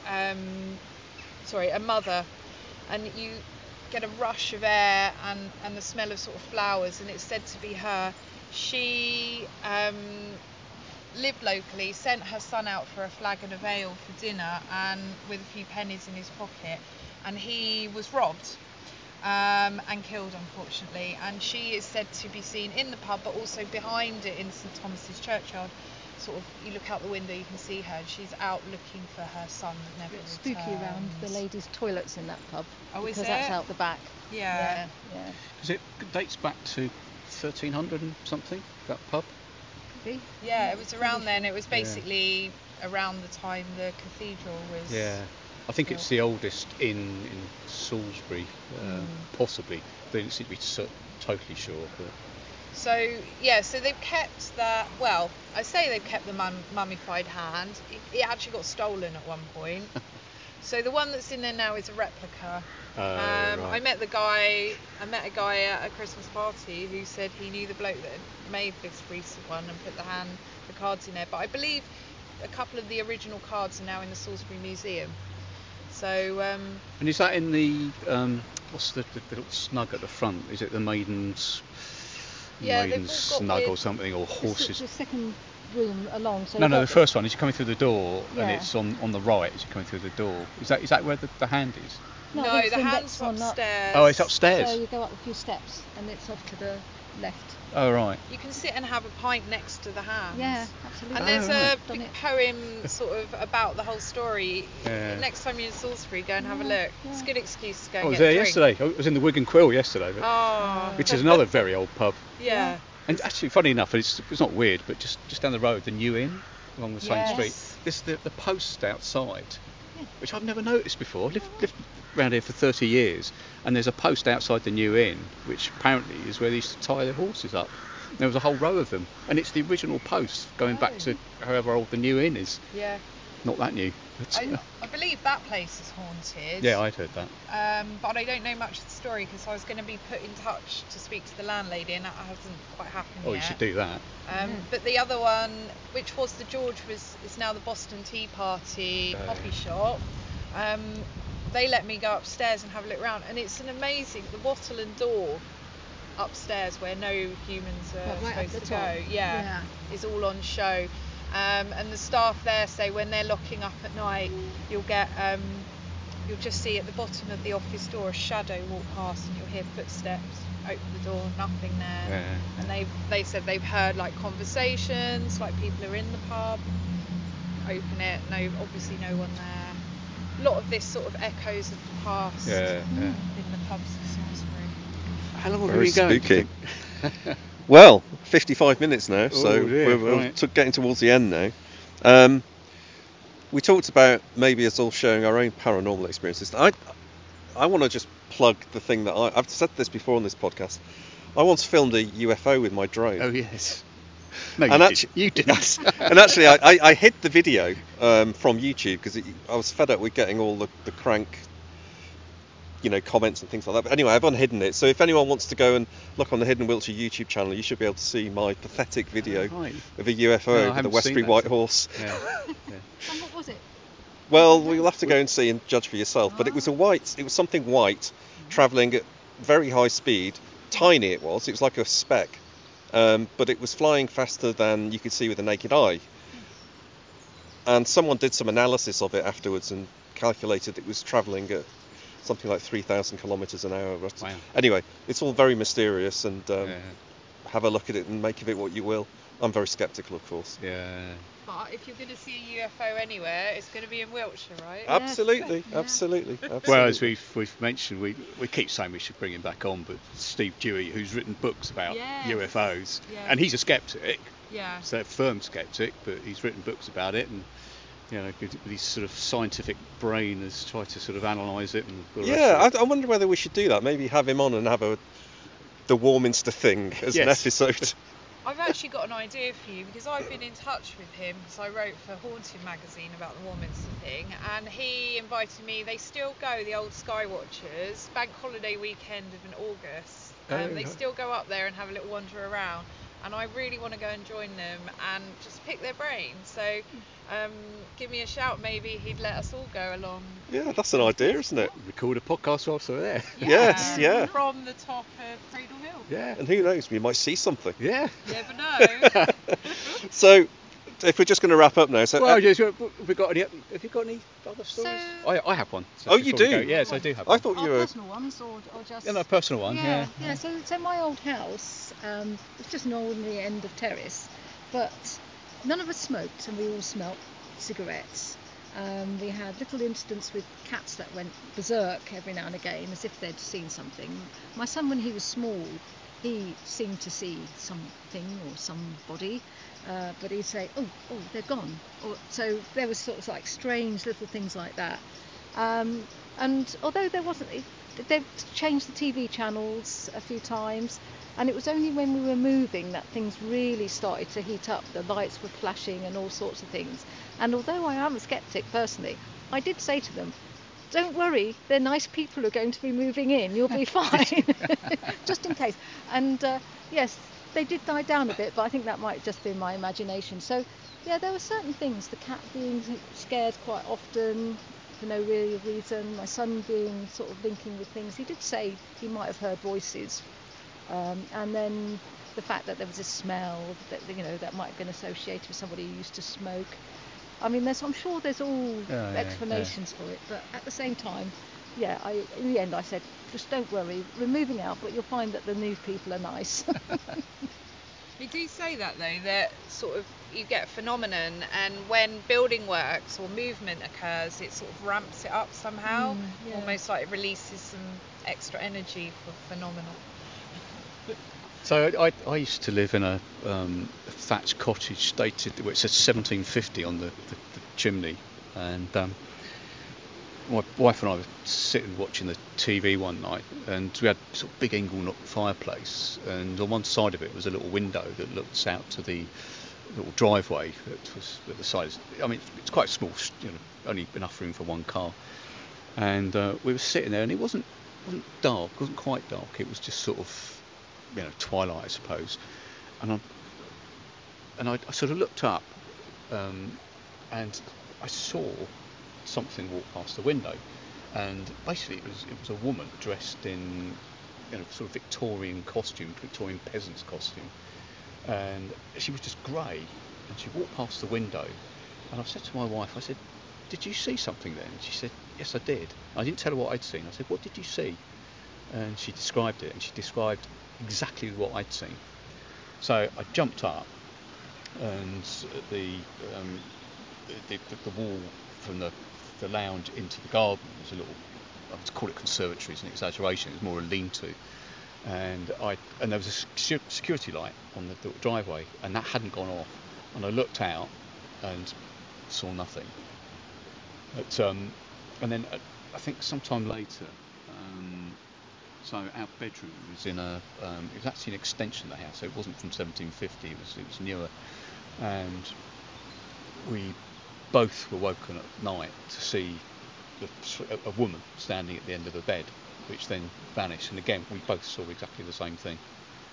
a mother, and you get a rush of air and the smell of sort of flowers, and it's said to be her. She lived locally, sent her son out for a flagon of ale for dinner, and with a few pennies in his pocket, and he was robbed. And killed, unfortunately, and she is said to be seen in the pub, but also behind it in St Thomas's churchyard. Sort of, you look out the window, you can see her, and she's out looking for her son that never returns. It's spooky around the ladies' toilets in that pub. Oh, is it? Because that's out the back. Yeah. Because it dates back to 1300 and something, that pub. Could be. Yeah, it was around then. It was basically around the time the cathedral was. Yeah. I think it's the oldest in Salisbury, possibly. They didn't seem to be totally sure. But. So they've kept that. Well, I say they've kept the mummified hand. It actually got stolen at one point. So the one that's in there now is a replica. Right. I met a guy at a Christmas party who said he knew the bloke that had made this recent one and put the cards in there. But I believe a couple of the original cards are now in the Salisbury Museum. So. And is that in the what's the little snug at the front? Is it the Maiden's Snug or something, or horses? It's the second room along. So No, the first one is you're coming through the door, yeah. and it's on the right as you're coming through the door. Is that where the hand is? No, the hand's upstairs. Oh, it's upstairs. So you go up a few steps, and it's off to the left. Oh, right. You can sit and have a pint next to the hand. Yeah, absolutely. And there's a big poem sort of about the whole story. Yeah. Next time you're in Salisbury, go and have a look. Yeah. It's a good excuse to go I and was get there a drink. yesterday. I was in the Wig and Quill yesterday, which is another very old pub. Yeah. And actually, funny enough, it's not weird, but just down the road, the New Inn along the same street. There's the post outside. which I've never noticed before. I've lived around here for 30 years, and there's a post outside the New Inn, which apparently is where they used to tie their horses up. There was a whole row of them, and it's the original post going back to however old the New Inn is. Yeah. Not that new. But, I believe that place is haunted. yeah, I'd heard that. But I don't know much of the story because I was going to be put in touch to speak to the landlady, and that hasn't quite happened yet. You should do that. But the other one, which was the George, is now the Boston Tea Party coffee shop. They let me go upstairs and have a look around, and it's an amazing, the wattle and door upstairs where no humans are supposed to go. Yeah, is all on show. And the staff there say when they're locking up at night, you'll just see at the bottom of the office door a shadow walk past, and you'll hear footsteps. Open the door, nothing there. Yeah. And they said they've heard like conversations, like people are in the pub. Open it, obviously no one there. A lot of this sort of echoes of the past in the pubs of Salisbury. How long have Very we been going? spooky. Well, 55 minutes now, so Oh, dear, we're right. getting towards the end now. We talked about maybe us all sharing our own paranormal experiences. I want to just plug the thing that I've said this before on this podcast. I once filmed a UFO with my drone. Oh, yes. No, you didn't. And actually, I hid the video from YouTube because I was fed up with getting all the crank, comments and things like that. But anyway, I've unhidden it. So if anyone wants to go and look on the Hidden Wiltshire YouTube channel, you should be able to see my pathetic video of a UFO with a Westbury White Horse. Yeah. And what was it? Well, we'll have to go and see and judge for yourself. But it was something white, travelling at very high speed. Tiny it was like a speck. But it was flying faster than you could see with the naked eye. And someone did some analysis of it afterwards and calculated it was travelling at something like 3,000 kilometres an hour. Wow. Anyway, it's all very mysterious, and have a look at it and make of it what you will. I'm very sceptical, of course. Yeah. But if you're going to see a UFO anywhere, it's going to be in Wiltshire, right? Absolutely, Yeah. absolutely. Well, as we've mentioned, we keep saying we should bring him back on, but Steve Dewey, who's written books about UFOs, and he's a skeptic. Yeah. So a firm skeptic, but he's written books about it, and with his sort of scientific brain has tried to sort of analyse it. And I wonder whether we should do that. Maybe have him on and have the Warminster thing as an episode. I've actually got an idea for you, because I've been in touch with him because I wrote for Haunted magazine about the Warminster thing, and he invited me. They still go, the old Skywatchers, bank holiday weekend in August. They still go up there and have a little wander around, and I really want to go and join them and just pick their brains. So give me a shout, maybe he'd let us all go along. Yeah, that's an idea, isn't it? Record a podcast whilst we're there. Yes, yeah. From the top of Cradle Hill. Yeah. And who knows, we might see something. Yeah. You never know. So, if we're just going to wrap up now, have you got any other stories? I have one. So you do? Yes, I do have one. I thought you were personal ones or just... No, personal one. Yeah. So my old house, it's just an ordinary end of terrace, but none of us smoked, and we all smelt cigarettes. We had little incidents with cats that went berserk every now and again, as if they'd seen something. My son, when he was small, he seemed to see something or somebody, but he'd say, oh, they're gone. So there was sort of like strange little things like that. And although there wasn't, they've changed the TV channels a few times, and it was only when we were moving that things really started to heat up. The lights were flashing and all sorts of things. And although I am a sceptic personally, I did say to them, don't worry, they're nice people who are going to be moving in, you'll be fine, just in case. And yes, they did die down a bit, but I think that might just be my imagination. So yeah, there were certain things, the cat being scared quite often for no real reason, my son being sort of linking with things. He did say he might have heard voices, and then the fact that there was a smell that that might have been associated with somebody who used to smoke. I mean, I'm sure there's all explanations for it, but at the same time, in the end I said, just don't worry, we're moving out, but you'll find that the new people are nice. We do say that though, that sort of you get a phenomenon, and when building works or movement occurs, it sort of ramps it up somehow, almost like it releases some extra energy for phenomena. So I used to live in a thatched cottage dated, it says 1750 on the chimney, and my wife and I were sitting watching the TV one night, and we had sort of big ingle-nook fireplace, and on one side of it was a little window that looked out to the little driveway that was at the side. I mean, it's quite small, only enough room for one car. And we were sitting there, and it wasn't dark, it wasn't quite dark. It was just sort of, twilight, I suppose. And I sort of looked up, and I saw something walk past the window, and basically it was a woman dressed in sort of Victorian peasant's costume, and she was just grey, and she walked past the window, and I said to my wife, I said, "Did you see something then?" And she said, "Yes, I did." I didn't tell her what I'd seen. I said, "What did you see?" And she described it, and she described exactly what I'd seen. So I jumped up, and the wall from the lounge into the garden was a little, I would call it conservatory, is an exaggeration, it was more a lean-to, and there was a security light on the driveway, and that hadn't gone off, and I looked out and saw nothing. But and then I think sometime later, so our bedroom was in it was actually an extension of the house, so it wasn't from 1750, it was newer, and we both were woken at night to see a woman standing at the end of the bed, which then vanished, and again we both saw exactly the same thing.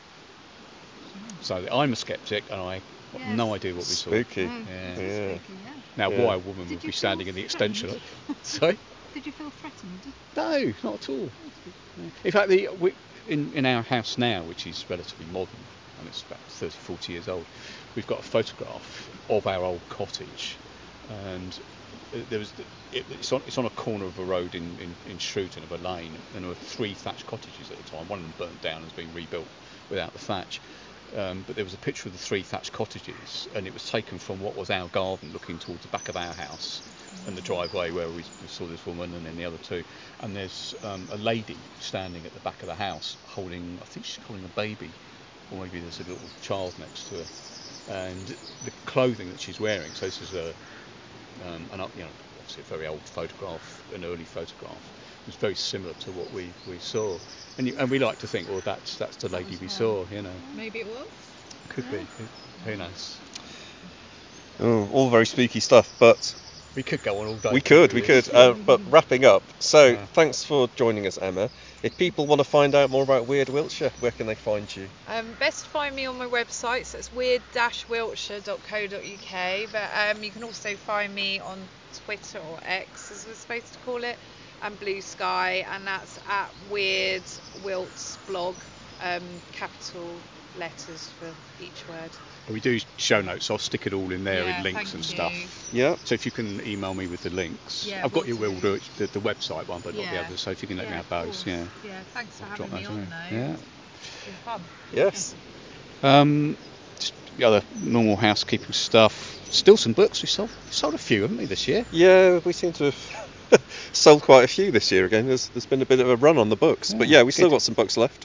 So I'm a skeptic, and I have no idea what we saw. Spooky. Yeah. Spooky, Now, Yeah. why a woman would be standing in the extension? Sorry? Did you feel threatened? No, not at all. In fact, in our house now, which is relatively modern, and it's about 30, 40 years old, we've got a photograph of our old cottage, and it's on a corner of a road in Shrewton, of a lane, and there were 3 thatched cottages at the time. One of them burnt down and has been rebuilt without the thatch. But there was a picture of the 3 thatched cottages, and it was taken from what was our garden looking towards the back of our house, and the driveway where we saw this woman, and then the other 2. And there's a lady standing at the back of the house I think she's holding a baby, or maybe there's a little child next to her. And the clothing that she's wearing, so this is obviously a very old photograph, an early photograph. It was very similar to what we saw, and we like to think, well, that's the lady we saw, Maybe it was. Could be. Who knows? Oh, all very spooky stuff, but We could go on all day. we could. But wrapping up. So, Yeah. thanks for joining us, Emma. If people want to find out more about Weird Wiltshire, where can they find you? Best to find me on my website, so it's weird-wiltshire.co.uk, but you can also find me on Twitter, or X as we're supposed to call it, and Blue Sky, and that's at Weird Wilts blog, capital letters for each word. We do show notes. I'll stick it all in there Yeah, in links thank and you. stuff. Yeah. So if you can email me with the links, Yeah, I've got will your do. the website one, but not the Yeah. others. So if you can let me Yeah, have of those, course. yeah. Yeah, thanks for I'll having drop me those on, in. though. Yeah. It's been fun. Yes. Just the other normal housekeeping stuff. Still some books. We sold a few, haven't we, this year? Yeah, we seem to have sold quite a few this year again. There's been a bit of a run on the books, but yeah, we still good. got some books left.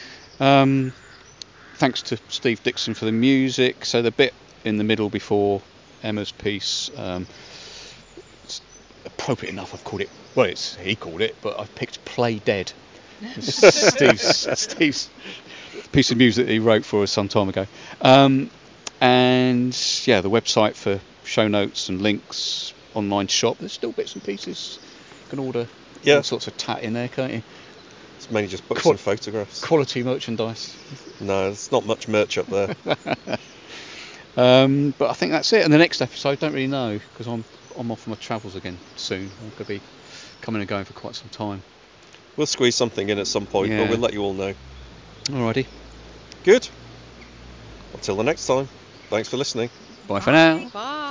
Thanks to Steve Dixon for the music. So the bit in the middle before Emma's piece, it's appropriate enough, I've called it, well, he called it, but I've picked Play Dead. Steve's piece of music that he wrote for us some time ago. And yeah, the website for show notes and links, online shop. There's still bits and pieces. You can order all sorts of tat in there, can't you? It's mainly just books and photographs. Quality merchandise. No, there's not much merch up there. But I think that's it. And the next episode, don't really know, because I'm off on my travels again soon. I'm going to be coming and going for quite some time. We'll squeeze something in at some point, Yeah. but we'll let you all know. Alrighty. Good. Until the next time. Thanks for listening. Bye for now. Bye.